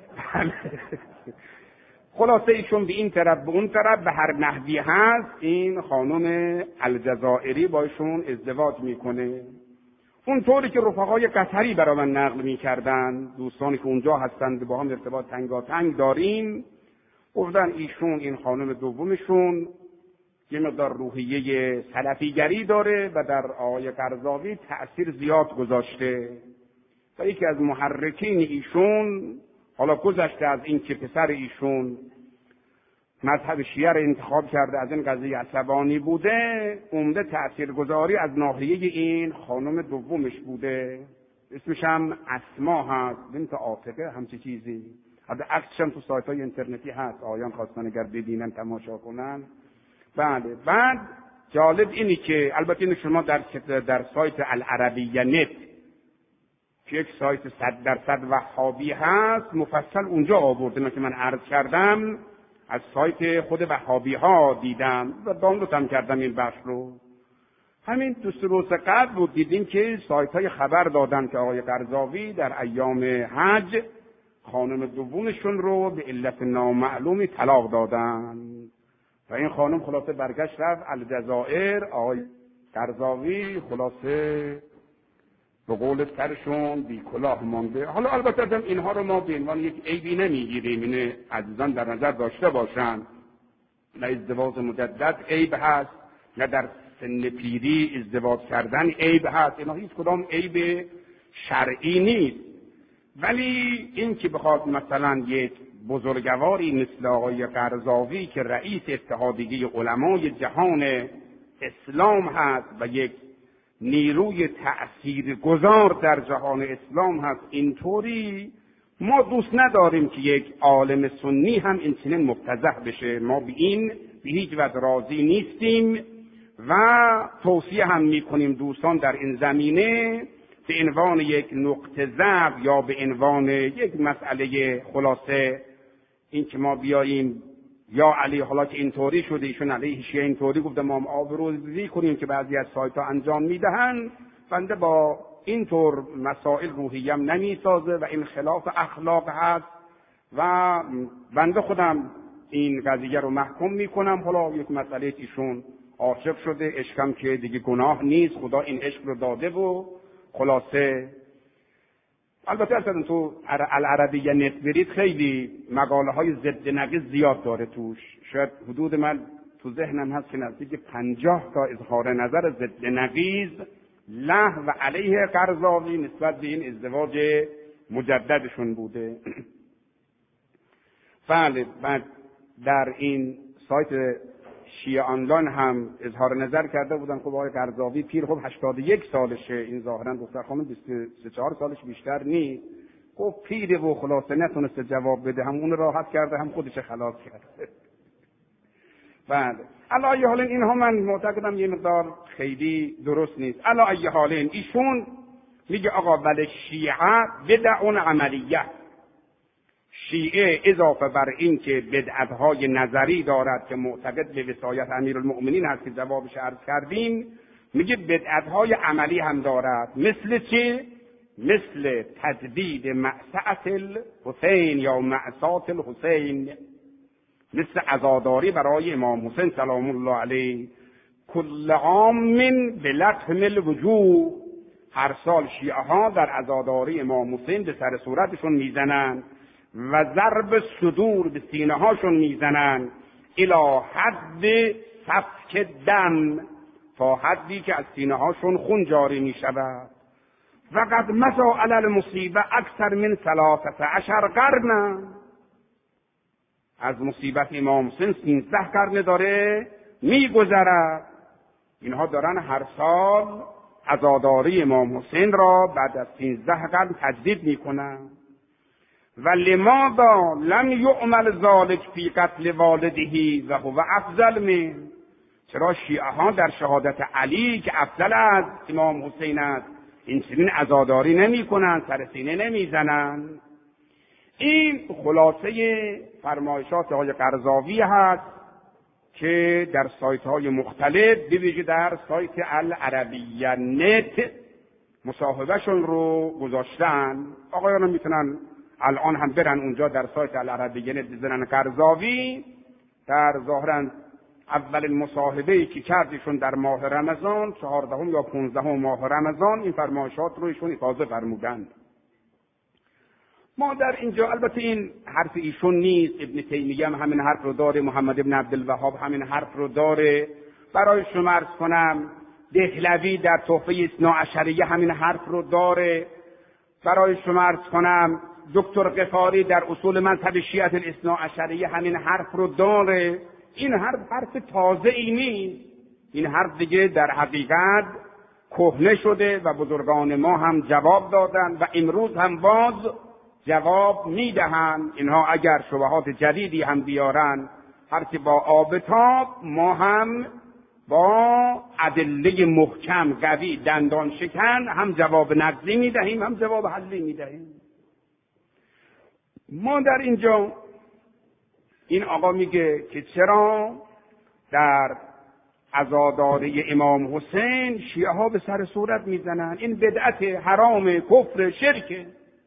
خلاصه ایشون به این طرف به اون طرف به هر نحوی هست این خانم الجزائری با ایشون ازدواج میکنه. اونطوری که رفقای قطری برای من نقل میکردن، دوستانی که اونجا هستند با هم ارتباط تنگاتنگ داریم، گفتن ایشون این خانم دومشون یه مقدار روحیه سلفیگری داره و در آقای قرضاوی تأثیر زیاد گذاشته و یکی از محرکین ایشون، حالا گذشته از این که پسر ایشون مذهب شیعه را انتخاب کرده از این قضیه عصبانی بوده، عمده تأثیرگذاری از ناحیه این خانم دومش بوده. اسمش هم اسما هست، بنت عاتقه همچه چیزی. حتی عکسش هم تو سایت های اینترنتی هست، آیان خواستن اگر ببینن تماشا کنن. بله. بعد جالب اینی که البته این شما در در سایت العربیه نت که یک سایت صد درصد وهابی هست مفصل اونجا آورده که من عرض کردم، از سایت خود وهابی ها دیدم و دانلود هم کردم این بخش رو. همین دو سه روز قبل بود دیدیم که سایت های خبر دادن که آقای قرضاوی در ایام حج خانم دومشون رو به علت نامعلومی طلاق دادن و این خانم خلاصه برگشت رفت الجزائر. آقای قرضاوی خلاصه به قول سرشون بی کلاه مانده. حالا البته هم اینها رو ما به عنوان یک عیبی نمیگیریم، اینه عزیزان در نظر داشته باشن. نه ازدواج مجدد عیب هست، نه در سن پیری ازدواج کردن عیب هست، اینا هیچ کدام عیب شرعی نیست. ولی این که بخواد مثلا یک بزرگواری مثل آقای قرضاوی که رئیس اتحادیه علمای جهان اسلام هست و یک نیروی تأثیرگذار در جهان اسلام هست، اینطوری ما دوست نداریم که یک عالم سنی هم این چنین مفتضح بشه. ما به این به هیچ وجه راضی نیستیم و توصیه هم میکنیم دوستان در این زمینه به عنوان یک نقطه ضعف یا به عنوان یک مسئله خلاصه این که ما بیاییم یا علی حالا که اینطوری شده ایشون علیه شیعه اینطوری گفته ما آبروریزی کنیم که بعضی از سایت ها انجام میدهن، بنده با اینطور مسائل روحیم نمیسازه و این خلاف اخلاق هست و بنده خودم این قضیه رو محکوم میکنم. حالا یک مسئله ایشون عاشق شده، عشقم که دیگه گناه نیست، خدا این عشق رو داده و خلاصه. البته اصلا تو العربیه نت برید خیلی مقاله های ضد نقیض زیاد داره توش، شاید حدود من تو ذهنم هست که نزدیک پنجاه تا اظهار نظر ضد نقیض له و علیه قرضاوی نسبت به این ازدواج مجددشون بوده. بله. بعد در این سایت شیعه آنلاین هم اظهار نظر کرده بودن خب آقای قرضاوی پیر، خب هشتاد و یک سالشه، این ظاهرا دختر خانم بیست و سه چهار سالش بیشتر نیست، گفت پیره و خلاصه نتونسته جواب بده، هم اون راحت کرده هم خودش خلاص کرده. بله. علا ای حالین اینها من معتقدم یه مقدار خیلی درست نیست. علا ای حالین ایشون میگه آقا ولی شیعه بدعون عملیه، شیعه اضافه بر این که بدعت‌های نظری دارد که معتقد به وصایت امیرالمؤمنین هست که جوابش عرض کردیم، میگه بدعت‌های عملی هم دارد. مثل چه؟ مثل تجدید معصیت الحسین یا معصات الحسین، مثل عزاداری برای امام حسین سلام الله علیه. کل عام به لطم الوجوه، هر سال شیعه ها در عزاداری امام حسین به سر صورتشون میزنن و ضرب صدور به سینه هاشون میزنن الی حد سفک دم، تا حدی که از سینه هاشون خون جاری میشود. و قد مسا علی المصیبه اکثر من ثلاثه عشر قرن، از مصیبت امام حسین سیزده قرن داره میگذرد. اینها دارن هر سال عزاداری امام حسین را بعد از سیزده قرن تجدید میکنند. و لماذا لم یعمل ذلک فی قتل والده و هو افضل من؟ چرا شیعه ها در شهادت علی که افضل از امام حسین است این چنین عزاداری نمی کنند، سر سینه نمی زنند؟ این خلاصه فرمایشات آقای قرضاوی هست که در سایت های مختلف به ویژه در سایت العربیه نت مصاحبهشون رو گذاشتن. آقایان میتونن الان هم برن اونجا در سایت العربیه نت بزنن قرضاوی، در ظاهرا اولین مصاحبه‌ای که کردیشون در ماه رمضان چهاردهم یا پانزدهم ماه رمضان این فرمایشات رو ایشون افاضه فرمودند. ما در اینجا البته این حرف ایشون نیست، ابن تیمیه هم همین حرف رو داره، محمد ابن عبدالوهاب همین حرف رو داره. برای شما عرض کنم دهلوی در تحفه اثنا عشریه همین حرف رو داره. برای شما عرض کنم دکتر غفاری در اصول مذهب شیعه الاثنا عشریه همین حرف رو داره. این حرف حرف تازه ای نیست، این حرف دیگه در حقیقت کهنه شده و بزرگان ما هم جواب دادن و امروز هم باز جواب میدهند. اینها اگر شبهات جدیدی هم بیارن هرچی با آب تاب، ما هم با ادله محکم قوی دندان شکن هم جواب نقضی میدهیم هم جواب حلی میدهیم. ما در اینجا این آقا میگه که چرا در عزاداری امام حسین شیعه ها به سر صورت میزنن، این بدعت حرام کفر شرکه.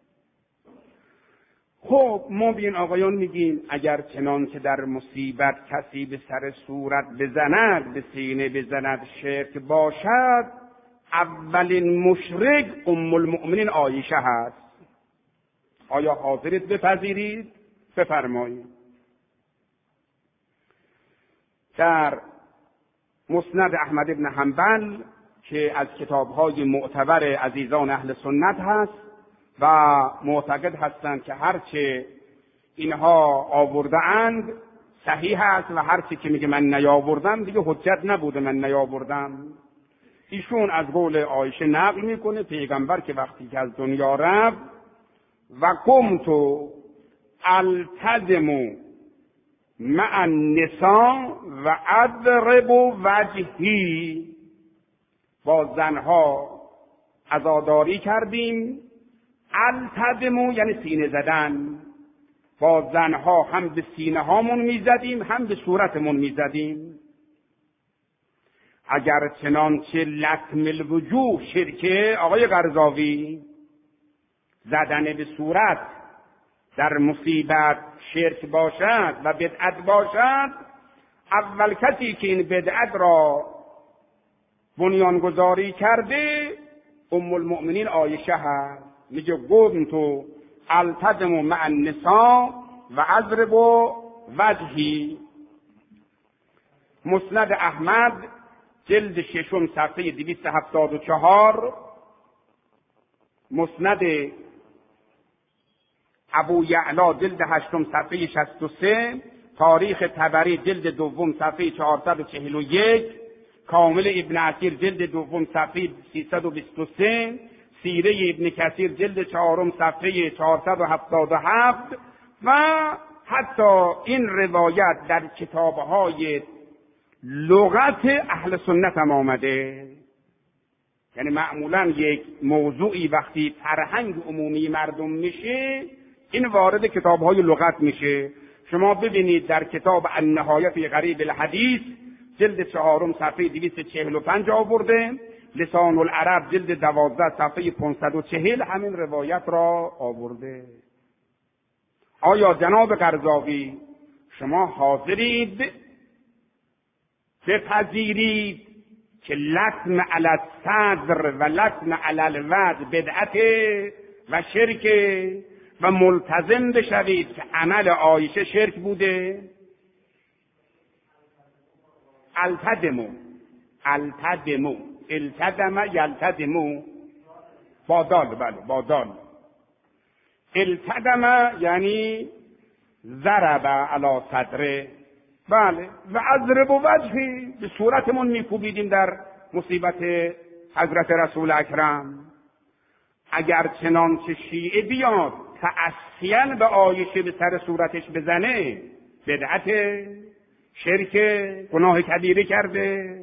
خب ما به این آقایان میگیم اگر چنان که در مصیبت کسی به سر صورت بزند، به سینه بزند شرک باشد، اولین مشرک ام المؤمنین عایشه هست. آیا حاضرید بپذیرید؟ بفرمایید. در مسند احمد بن حنبل که از کتاب‌های معتبر عزیزان اهل سنت هست و معتقد هستند که هرچه اینها آورده‌اند صحیح است و هرچه که میگه من نیاوردم دیگه حجت نبوده، من نیاوردم. ایشون از قول عایشه نقل میکنه پیغمبر که وقتی که از دنیا رفت و قمت التزم مع النساء و اضرب وجهی، با زنها عزاداری کردیم. التزم یعنی سینه زدن، با زنها هم به سینه هامون میزدیم هم به صورتمون میزدیم. اگر چنانچه لطم الوجوه شرکه، آقای قرضاوی، زدن به صورت در مصیبت شرک باشد و بدعت باشد، اول کسی که این بدعت را بنیانگذاری کرده ام المؤمنین عایشه هست. میگه قمت التزم مع النساء و اضرب وجهی. مسند احمد جلد ششم صفحه دویست هفتاد و چهار، مسند ابو یعلا جلد هشتم صفحه شصت و سه، تاریخ طبری جلد دوم صفحه چهارصد و چهل و یک، کامل ابن عسیر جلد دوم صفحه سیصد و بیست و سه، سیره ابن کثیر جلد چهارم صفحه چهارصد و هفتاد و هفت و حتی این روایت در کتابهای لغت اهل سنت هم آمده. یعنی معمولا یک موضوعی وقتی فرهنگ عمومی مردم میشه این وارد کتابهای لغت میشه. شما ببینید در کتاب النهایه فی غریب الحدیث جلد چهارم صفحه دویست و چهل و پنج آورده، لسان العرب جلد دوازده صفحه پانصد و چهل همین روایت را آورده. آیا جناب قرضاوی شما حاضرید بپذیرید که لطم علی الصدر و لطم علی الوجه بدعت و شرک و ملتزم بشوید که عمل عایشه شرک بوده؟ التدمو التدمو التدم یلتدمو با دال، بله با دال. التدم یعنی ضرب علی صدره، بله، و اضرب وجهی، به صورتمون میکوبیدیم در مصیبت حضرت رسول اکرم. اگر چنانچه شیعه بیاد تعصیاً به عایشه به سر صورتش بزنه، بدعت، شرک، گناه کبیره کرده.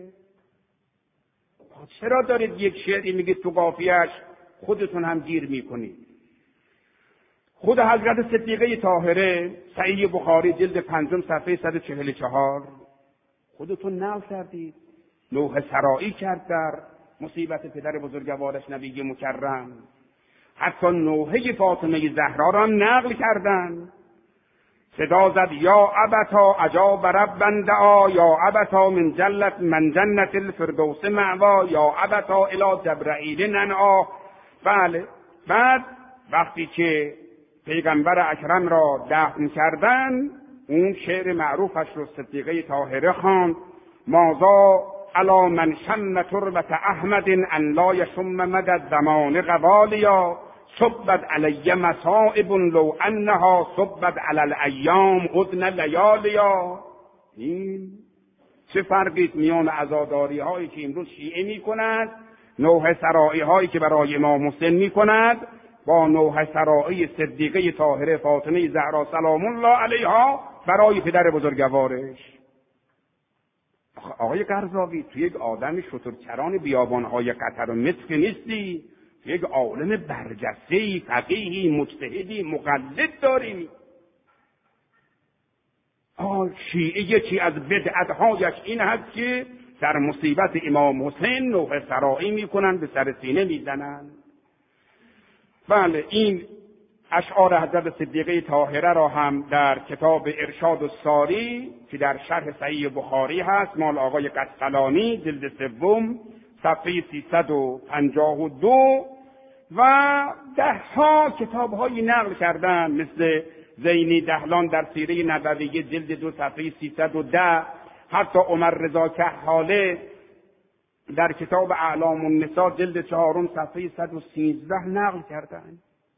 چرا دارید یک شعری میگید تو قافیه‌اش خودتون هم گیر میکنید؟ خود حضرت صدیقه طاهره صحیح بخاری جلد پنجم صفحه صد و چهل و چهار خودتون نقل کردید، نوح سرایی کرد در مصیبت پدر بزرگوارش نبی مکرم. حتی نوحه فاطمه زهرا را نقل کردند. صدا زد یا ابتا عجاب ربا دعا، یا ابتا من جلت من جنت الفردوس معوا، یا ابتا الی جبرائیل ننعا. بله. بعد وقتی که پیغمبر اکرم را دفن کردن، اون شعر معروفش رو صدیقه طاهره خواند: مازا علی من شن تربت احمد ان لا یشم مد زمان قوالیا، صبت علی مصائب لو انها صبت علی الایام غدن لیالیا. این چه فرقی میان عزاداری هایی که امروز شیعه می کند، نوح سرایی هایی که برای امام حسین می کند، با نوح سرایی صدیقه طاهره فاطمه زهرا سلام الله علیها برای پدر بزرگوارش. آقای قرضاوی، تو یک آدم شترچران بیابانهای قطر و مصر نیستی، یک عالم برجسته‌ای، فقیهی، مجتهدی، مقلد داری. آه شیعه یکی از بدعت‌هایش این هست که در مصیبت امام حسین نوح سرایی میکنن، به سر سینه میزنن. بله، این اشعار حضرت صدیقه طاهره را هم در کتاب ارشاد الساری که در شرح صحیح بخاری هست، مال آقای قسطلانی، جلد سوم صفحه سیصد و پنجاه و دو، و ده ها کتاب هایی نقل کردن، مثل زینی دهلان در سیره نبویه جلد دو صفحه سیصد و ده، حتی عمر رضا کحاله در کتاب اعلام النساء جلد چهارم صفحه صد و سیزده نقل کردن.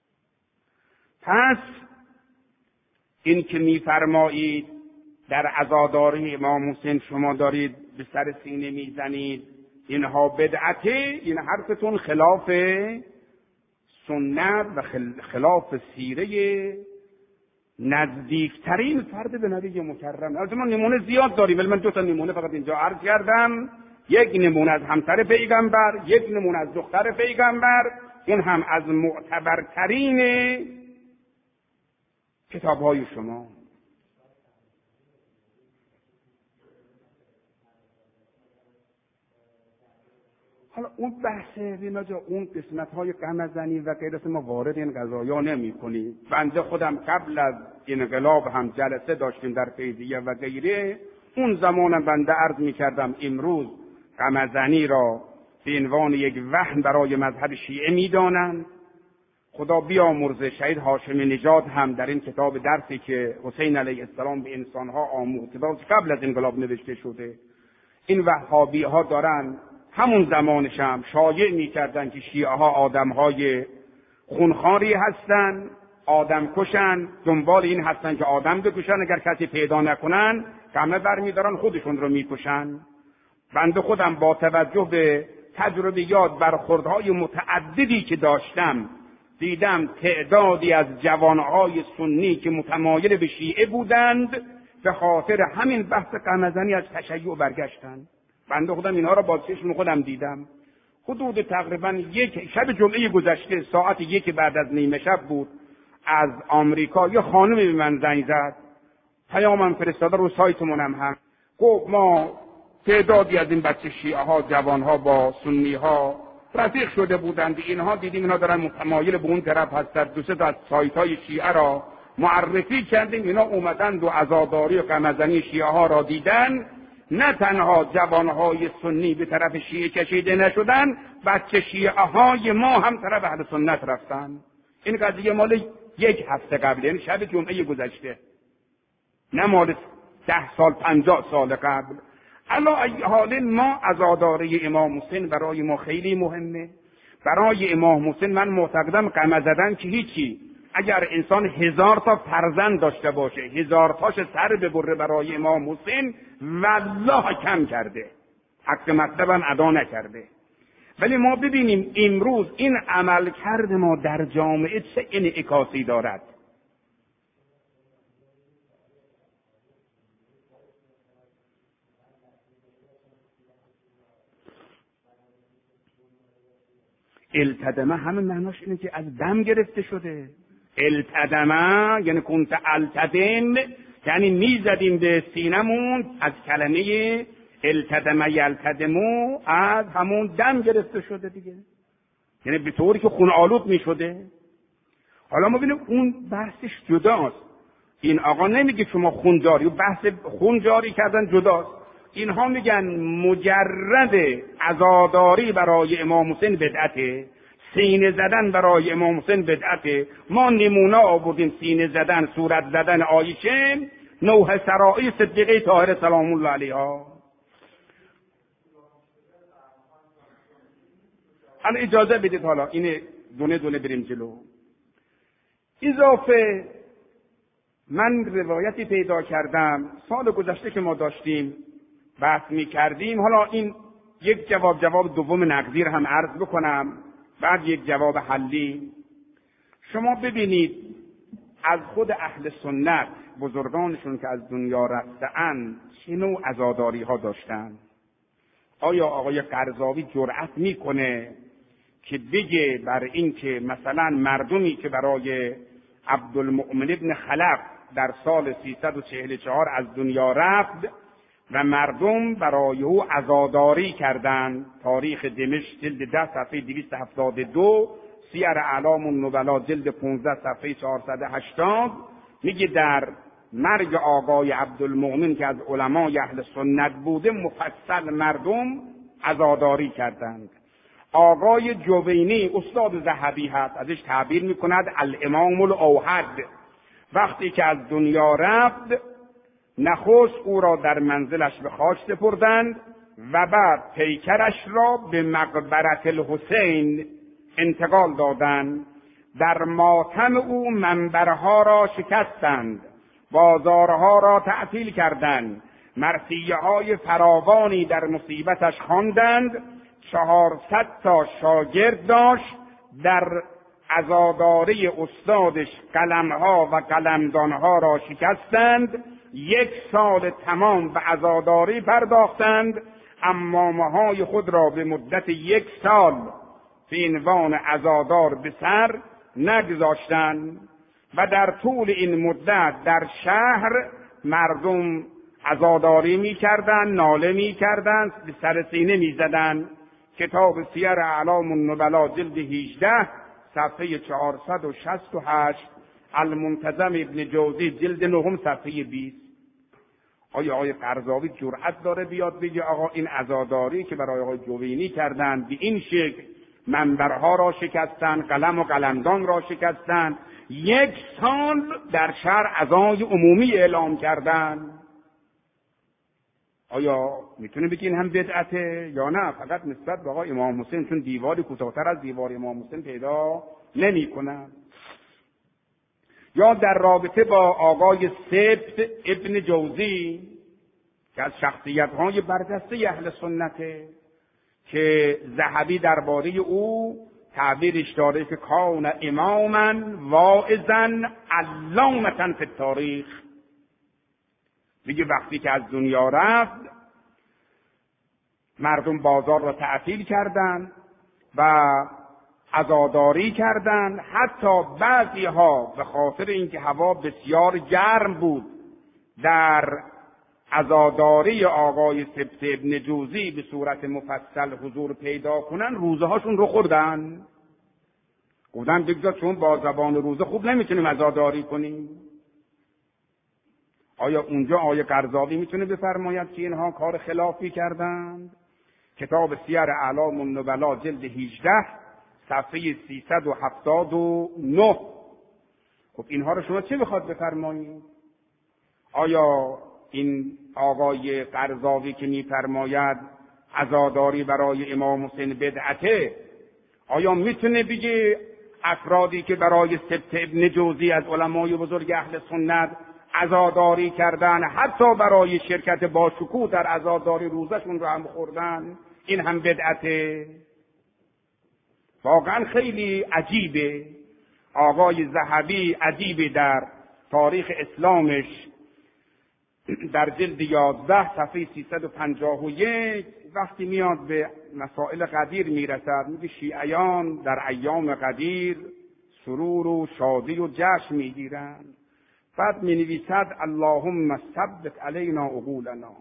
پس این که میفرمایید در عزاداری امام حسین شما دارید به سر سینه میزنید، اینها بدعته، این حرفتون خلاف سنت و خلاف سیره نزدیکترین فرد به نبی مکرم. البته ما نمونه زیاد داریم، ولی من دو تا نمونه فقط اینجا عرض کردم. یک نمونه از همسر پیغمبر، یک نمونه از دختر پیغمبر، اون هم از معتبرترین کتاب‌های شما. حالا اون بحث بیناجا اون قسمت‌های غم‌زنی و غیره ما وارد این قضایا نمی‌کنیم. بنده خودم قبل از انقلاب هم جلسه داشتیم در فیضیه و غیره. اون زمانم بنده عرض می‌کردم امروز غم‌زنی را به عنوان یک وهن برای مذهب شیعه می‌دانند. خدا بیامرزه شهید هاشمی نژاد هم در این کتاب درسی که حسین علیه السلام به انسان‌ها آموخته بود قبل از انقلاب نوشته شده، این وهابی‌ها دارن همون زمانش هم شایع می‌کردن که شیعه ها آدم‌های خونخواری هستن، آدم کشن، دنبال این هستن که آدم بکشن، اگر کسی پیدا نکنن قمه برمی‌دارن خودشون رو می‌کشن. بنده خودم با توجه به تجربیات برخوردهای متعددی که داشتم دیدم تعدادی از جوانهای سنی که متمایل به شیعه بودند به خاطر همین بحث غم‌زنی از تشیع برگشتند. بنده خودم اینها را با چشم خودم دیدم. حدود تقریبا یک شب جمعه گذشته ساعت یک بعد از نیمه شب بود، از آمریکا یه خانمی به من زنگ زد، پیامم فرستاده رو سایتمونم هم، گفت ما تعدادی از این بچه شیعه ها جوانها با سنی ها رفیق شده بودند، اینها دیدیم اینا دارن متمایل به اون طرف هستن، دو سه تا از سایت های شیعه را معرفی کردیم، اینا اومدند و عزاداری و غم‌زنی شیعه ها را دیدن. نه تنها جوانهای سنی به طرف شیعه کشیده نشدن، بچه شیعه های ما هم طرف اهل سنت رفتن. این قضیه مال یک هفته قبل، یعنی شب جمعه گذشته، نه مال ده سال پنجاه سال قبل. علا ای حال ما عزاداری امام حسین برای ما خیلی مهمه. برای امام حسین من معتقدم غم زدن که هیچی، اگر انسان هزار تا فرزند داشته باشه، هزار تاش سر ببره برای امام حسین، والله کم کرده، حق مطلبم ادا نکرده. ولی ما ببینیم امروز این عملکرد ما در جامعه چه انعکاسی دارد. التدمه همه معناش اینه که از دم گرفته شده. التدمه یعنی کنت التدم، یعنی میزدیم به سینمون، از کلمه التدمه یلتدمو از همون دم گرفته شده دیگه، یعنی به طوری که خون آلود میشده. حالا ما ببینیم اون بحثش جداست. این آقا نمیگه شما خون جاری، بحث خون جاری کردن جداست. اینها میگن مجرد عزاداری برای امام حسین بدعته، سینه زدن برای امام حسین بدعته. ما نمونه آوردیم سینه زدن، صورت زدن عایشه، نوح سرایی صدیقه طاهره سلام الله علیها. حالا اجازه بدید حالا این دونه دونه بریم جلو. اضافه من روایتی پیدا کردم سال گذشته که ما داشتیم بحث می کردیم. حالا این یک جواب جواب دوم نقدی هم عرض بکنم، بعد یک جواب حلی. شما ببینید از خود اهل سنت بزرگانشون که از دنیا رفته‌اند چه نوع عزاداری ها داشتن. آیا آقای قرضاوی جرأت میکنه که بگه بر این که مثلا مردمی که برای عبدالمؤمن ابن خلف در سال سیصد و چهل و چهار از دنیا رفت و مردم برای او عزاداری کردند، تاریخ دمشق جلد ده صفحه دویست و هفتاد و دو، سیر اعلام النبلا جلد پانزده صفحه چهارصد و هشتاد، میگه در مرگ آقای عبدالمؤمن که از علمای اهل سنت بوده مفصل مردم عزاداری کردند. آقای جوینی استاد ذهبی هست، ازش تعبیر میکند الامام الاوحد. وقتی که از دنیا رفت نخست او را در منزلش به خاک سپردند و بعد پیکرش را به مقبرة الحسین انتقال دادند. در ماتم او منبرها را شکستند، بازارها را تعطیل کردند، مرثیه های فراوانی در مصیبتش خواندند. چهارصد تا شاگرد داشت. در عزاداری استادش قلمها و قلمدانها را شکستند. یک سال تمام به عزاداری پرداختند. عمامه‌های خود را به مدت یک سال به عنوان عزادار به سر نگذاشتند و در طول این مدت در شهر مردم عزاداری می کردن، ناله می کردن، به سر سینه می زدن. کتاب سیر اعلام النبلا جلد هجده صفحه چهارصد و شصت و هشت، المنتظم ابن جوزی جلد نهم صفحه بیست. آیا آقای قرضاوی جرأت داره بیاد بگه آقا این عزاداری که برای آقای جوینی کردن به این شکل منبرها را شکستن، قلم و قلمدان را شکستن، یک سال در شهر عزای عمومی اعلام کردن؟ آیا میتونه بگه این هم بدعته یا نه؟ فقط نسبت به آقای امام حسین، چون دیواری کوتاه‌تر از دیوار امام حسین پیدا نمی‌کنن. یا در رابطه با آقای سبت ابن جوزی که از شخصیت‌های برجسته اهل سنته که ذهبی درباره او تعبیرش داره که کان اماما واعظا علامة فی التاریخ. میگه وقتی که از دنیا رفت مردم بازار را تعطیل کردند و عزاداری کردند. حتی بعضی ها به خاطر اینکه هوا بسیار گرم بود در عزاداری آقای سبت ابن جوزی به صورت مفصل حضور پیدا کنن، روزه هاشون رو خوردن. گفتن بگذار چون با زبان روزه خوب نمیتونیم عزاداری کنیم. آیا اونجا آیه قرضاوی میتونه بفرماید که اینها کار خلافی کردند؟ کتاب سیر اعلام النبلا جلد هجده صفحه سیصد و هفتاد و نه. خب اینها رو شما چه بخواد بفرمایید؟ آیا این آقای قرضاوی که میفرماید عزاداری برای امام حسین بدعته، آیا میتونه بگه افرادی که برای سبت ابن جوزی از علمای بزرگ اهل سنت عزاداری کردن، حتی برای شرکت با شکوه در عزاداری روزشون رو هم خوردن، این هم بدعته؟ واقعا خیلی عجیبه. آقای ذهبی عجیبه در تاریخ اسلامش در جلد یازده صفحه سیصد و پنجاه و یک وقتی میاد به مسائل قدیر میرسد، میگه شیعیان در ایام قدیر سرور و شادی و جشن میگیرند. بعد مینویسد اللهم ثبت علینا عقولنا،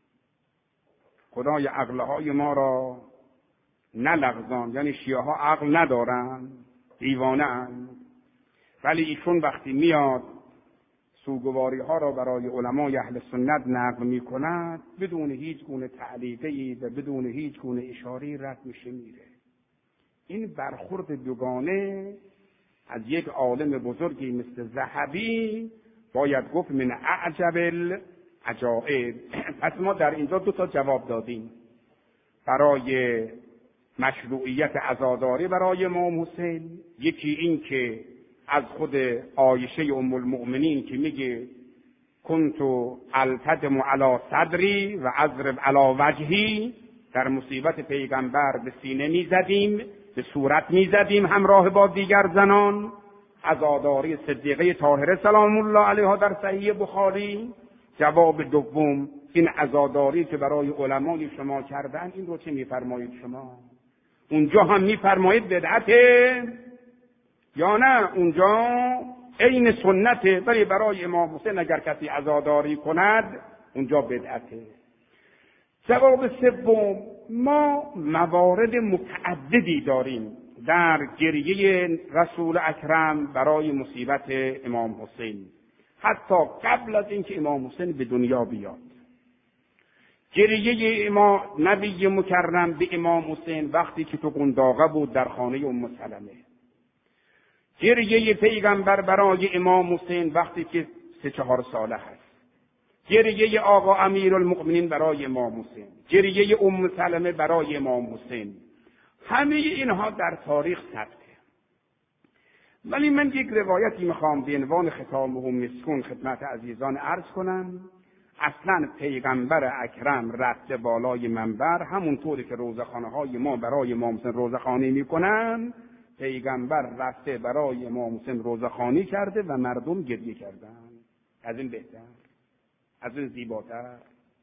خدای عقلهای ما را نلغزان. یعنی شیعه ها عقل ندارن، دیوانه اند. ولی ایشون وقتی میاد سوگواری ها را برای علمای اهل سنت نقل می کند، بدون هیچ گونه تعلیقی و بدون هیچ گونه اشاری رد میشه میره. این برخورد دوگانه از یک عالم بزرگی مثل ذهبی باید گفت من اعجب العجائب. پس ما در اینجا دو تا جواب دادیم برای مشروعیت عزاداری برای امام حسین. یکی این که از خود عایشه ام المؤمنین که میگه کنت التدم علی صدری و اضرب علی وجهی، در مصیبت پیغمبر به سینه میزدیم، به صورت میزدیم همراه با دیگر زنان. عزاداری صدیقه طاهره سلام الله علیها در صحیح بخاری. جواب دوم، این عزاداری که برای علمای شما کردن، این رو چه میفرمایید شما؟ اونجا هم میفرمایید بدعته یا نه؟ اونجا عین سنته، ولی برای امام حسین اگر کسی عزاداری کند اونجا بدعته. جواب سوم، ما موارد متعددی داریم در گریه رسول اکرم برای مصیبت امام حسین، حتی قبل از اینکه امام حسین به دنیا بیاد. گریه امام نبی مکرم به امام حسین وقتی که تو قنداقه بود در خانه ام سلمه. گریه پیغمبر برای امام حسین وقتی که سه چهار ساله هست. گریه آقا امیرالمؤمنین برای امام حسین. گریه ام سلمه برای امام حسین. همه اینها در تاریخ ثبته. ولی من یک روایتی میخوام به عنوان ختامه مسکون خدمت عزیزان عرض کنم. اصلا پیغمبر اکرم رفته بالای منبر، همونطوری که روزخانه های ما برای امام حسین روزخوانی میکنن، پیغمبر رفته برای امام حسین روزخوانی کرده و مردم گریه کردن. از این بهتر، از این زیباتر.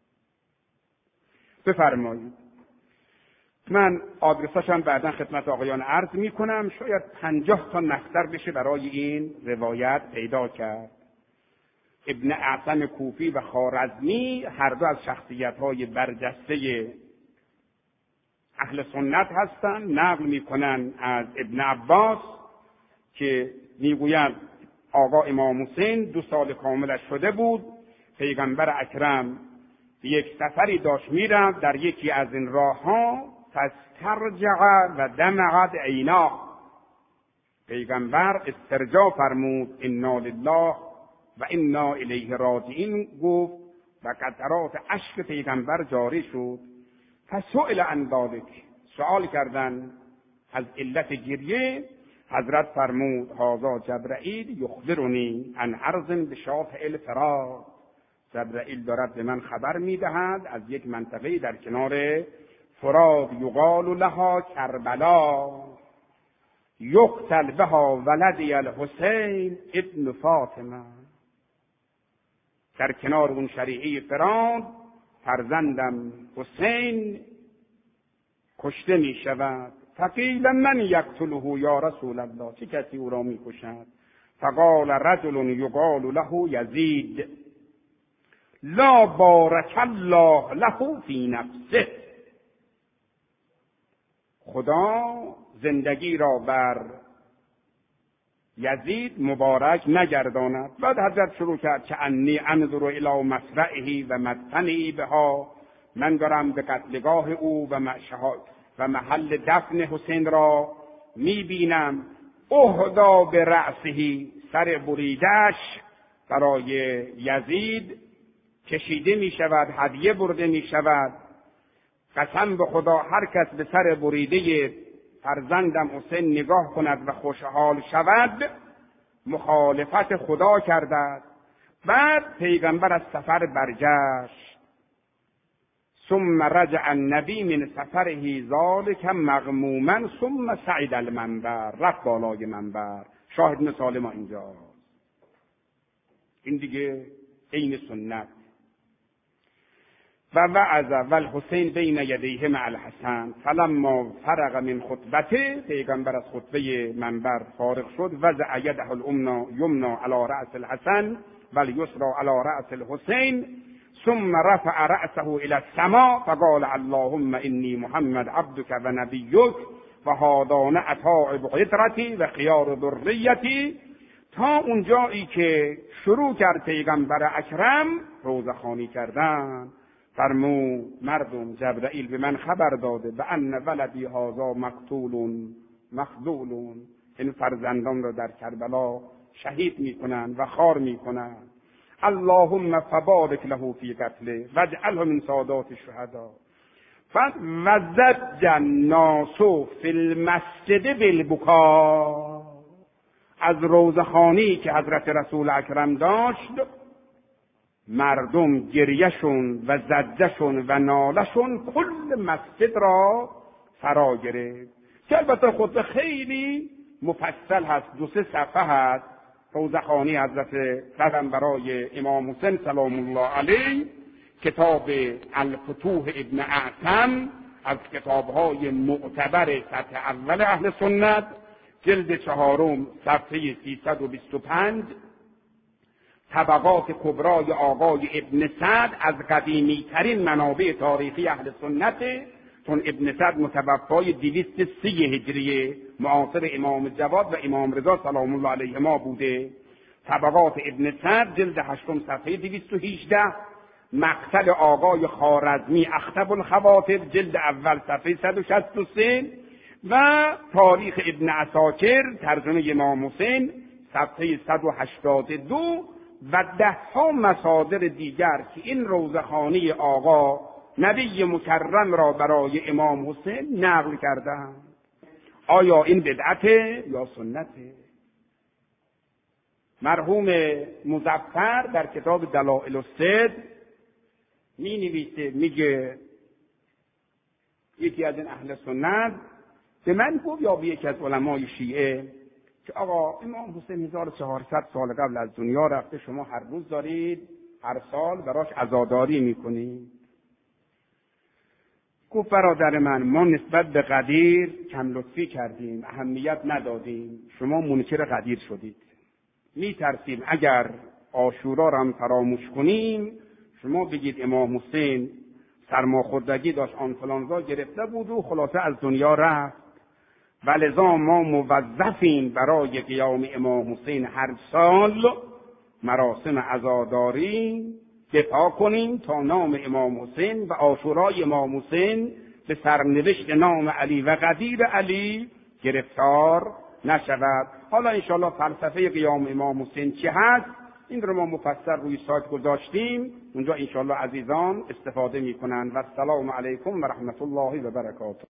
بفرمایید. من آدرساشم بعدا خدمت آقایان عرض میکنم. شاید پنجاه تا مصدر بشه برای این روایت پیدا کرد. ابن اعصم کوفی و خوارزمی هر دو از شخصیت‌های برجسته اهل سنت هستند. نقل میکنن از ابن عباس که میگوید آقا امام حسین دو سال کاملش شده بود. پیغمبر اکرم یک سفری داشت میرفت، در یکی از این راهها فاسترجع و دمعت عینا، پیغمبر استرجاع فرمود انا لله و انا الیه راجعین گفت و قطرات اشک پیغمبر جاری شد. فسئل عن ذلک، سوال کردن از علت گریه. حضرت فرمود هذا جبرائیل یخبرنی عن عرض بشاطئ الفرات، جبرائیل دارد به من خبر میدهد از یک منطقه در کنار فرات یقال لها کربلا یقتل بها ولدی الحسین ابن فاطمه، در کنار اون شریعه فرات فرزندم حسین کشته می شود. فقیل من یقتله یا رسول الله، چه کسی او را می کشد؟ فقال رجل یقال له یزید لا بارک الله له فی نفسه، خدا زندگی را بر یزید مبارک نگرداند. بعد حضرت شروع کرد که انی انظر الی مصرعه و مدفنه بها، من دارم به قتلگاه او و و محل دفن حسین را میبینم. اهدا به رأسه، سر بریدش برای یزید کشیده می شود، هدیه برده می شود. قسم به خدا هر کس به سر بریده فرزندم حسین نگاه کند و خوشحال شود مخالفت خدا کرده. بعد پیغمبر از سفر برگشت. ثم رجع النبی من سفره ذلك مغموما ثم صعد المنبر، رفت بالای منبر. شاهد مثال ما اینجا، این دیگه عین سنت. و وعظ و الحسین بین یدیه مع الحسن فلما فرغ من خطبته، پیغمبر از خطبه منبر فارغ شد، وضع یده الیمنا یمنا علی رأس الحسن و الیسری علی رأس الحسین ثم رفع رأسه الى السماء فقال اللهم انی محمد عبدك و نبیک و هادان اطاع بقدرتی و خیار ذریتی، تا اونجایی که شروع کرد پیغمبر اکرم روزخوانی کردن. فرمود مردم جبرائیل به من خبر داده به ان ولدی هذا مقتول مخذول، این فرزندان را در کربلا شهید میکنن و خار میکنن. اللهم فبارک له فی قتله واجعله من سادات الشهداء. فوزد الناس فی المسجد بالبکا، از روزخوانی که حضرت رسول اکرم داشت مردم گریهشون و زجهشون و نالشون کل مسجد را فرا گرفت. که البته خطبه خیلی مفصل هست، دو سه صفحه هست. روزخوانی حضرت پیغمبرای امام حسین سلام الله علیه، کتاب الفتوح ابن اعثم از کتابهای معتبر سطح اول اهل سنت، جلد چهارم صفحه سیصد و بیست و پنج. طبقات کبرای آقای ابن سعد از قدیمی ترین منابع تاریخی اهل سنت، چون ابن سعد متوفای دویست و سی هجریه، معاصر امام جواد و امام رضا سلام الله علیهما بوده. طبقات ابن سعد جلد هشتم صفحه دویست و هجده. مقتل آقای خوارزمی اخطب الخواطر جلد اول صفحه صد و شصت و سه و تاریخ ابن عساکر ترجمه امام حسین صفحه صد و هشتاد و دو و ده ها مصادر دیگر که این روزخوانی آقا نبی مکرم را برای امام حسین نقل کردند. آیا این بدعته یا سنته؟ مرحوم مظفر در کتاب دلائل الصدق می نویسه، میگه یکی از این اهل سنت به من گفت یا به یکی از علمای شیعه که آقا امام حسین هزار و چهارصد سال قبل از دنیا رفته، شما هر روز دارید هر سال براش عزاداری میکنید. گفت برادر من، ما نسبت به قدیر کم لطفی کردیم، اهمیت ندادیم، شما منکر قدیر شدید. میترسیم اگر عاشورا را هم فراموش کنیم شما بگید امام حسین سرماخوردگی داشت، آنفلانزا گرفته بود و خلاصه از دنیا رفت. ولذا ما موظفیم برای قیام امام حسین هر سال مراسم عزاداری دفاع کنیم تا نام امام حسین و عاشورای امام حسین به سرنوشت نام علی و قدیر علی گرفتار نشود. حالا انشاءالله فلسفه قیام امام حسین چه هست این رو ما مفصل روی سایت گذاشتیم، اونجا انشاءالله عزیزان استفاده میکنن. و السلام علیکم و رحمت الله و برکاته.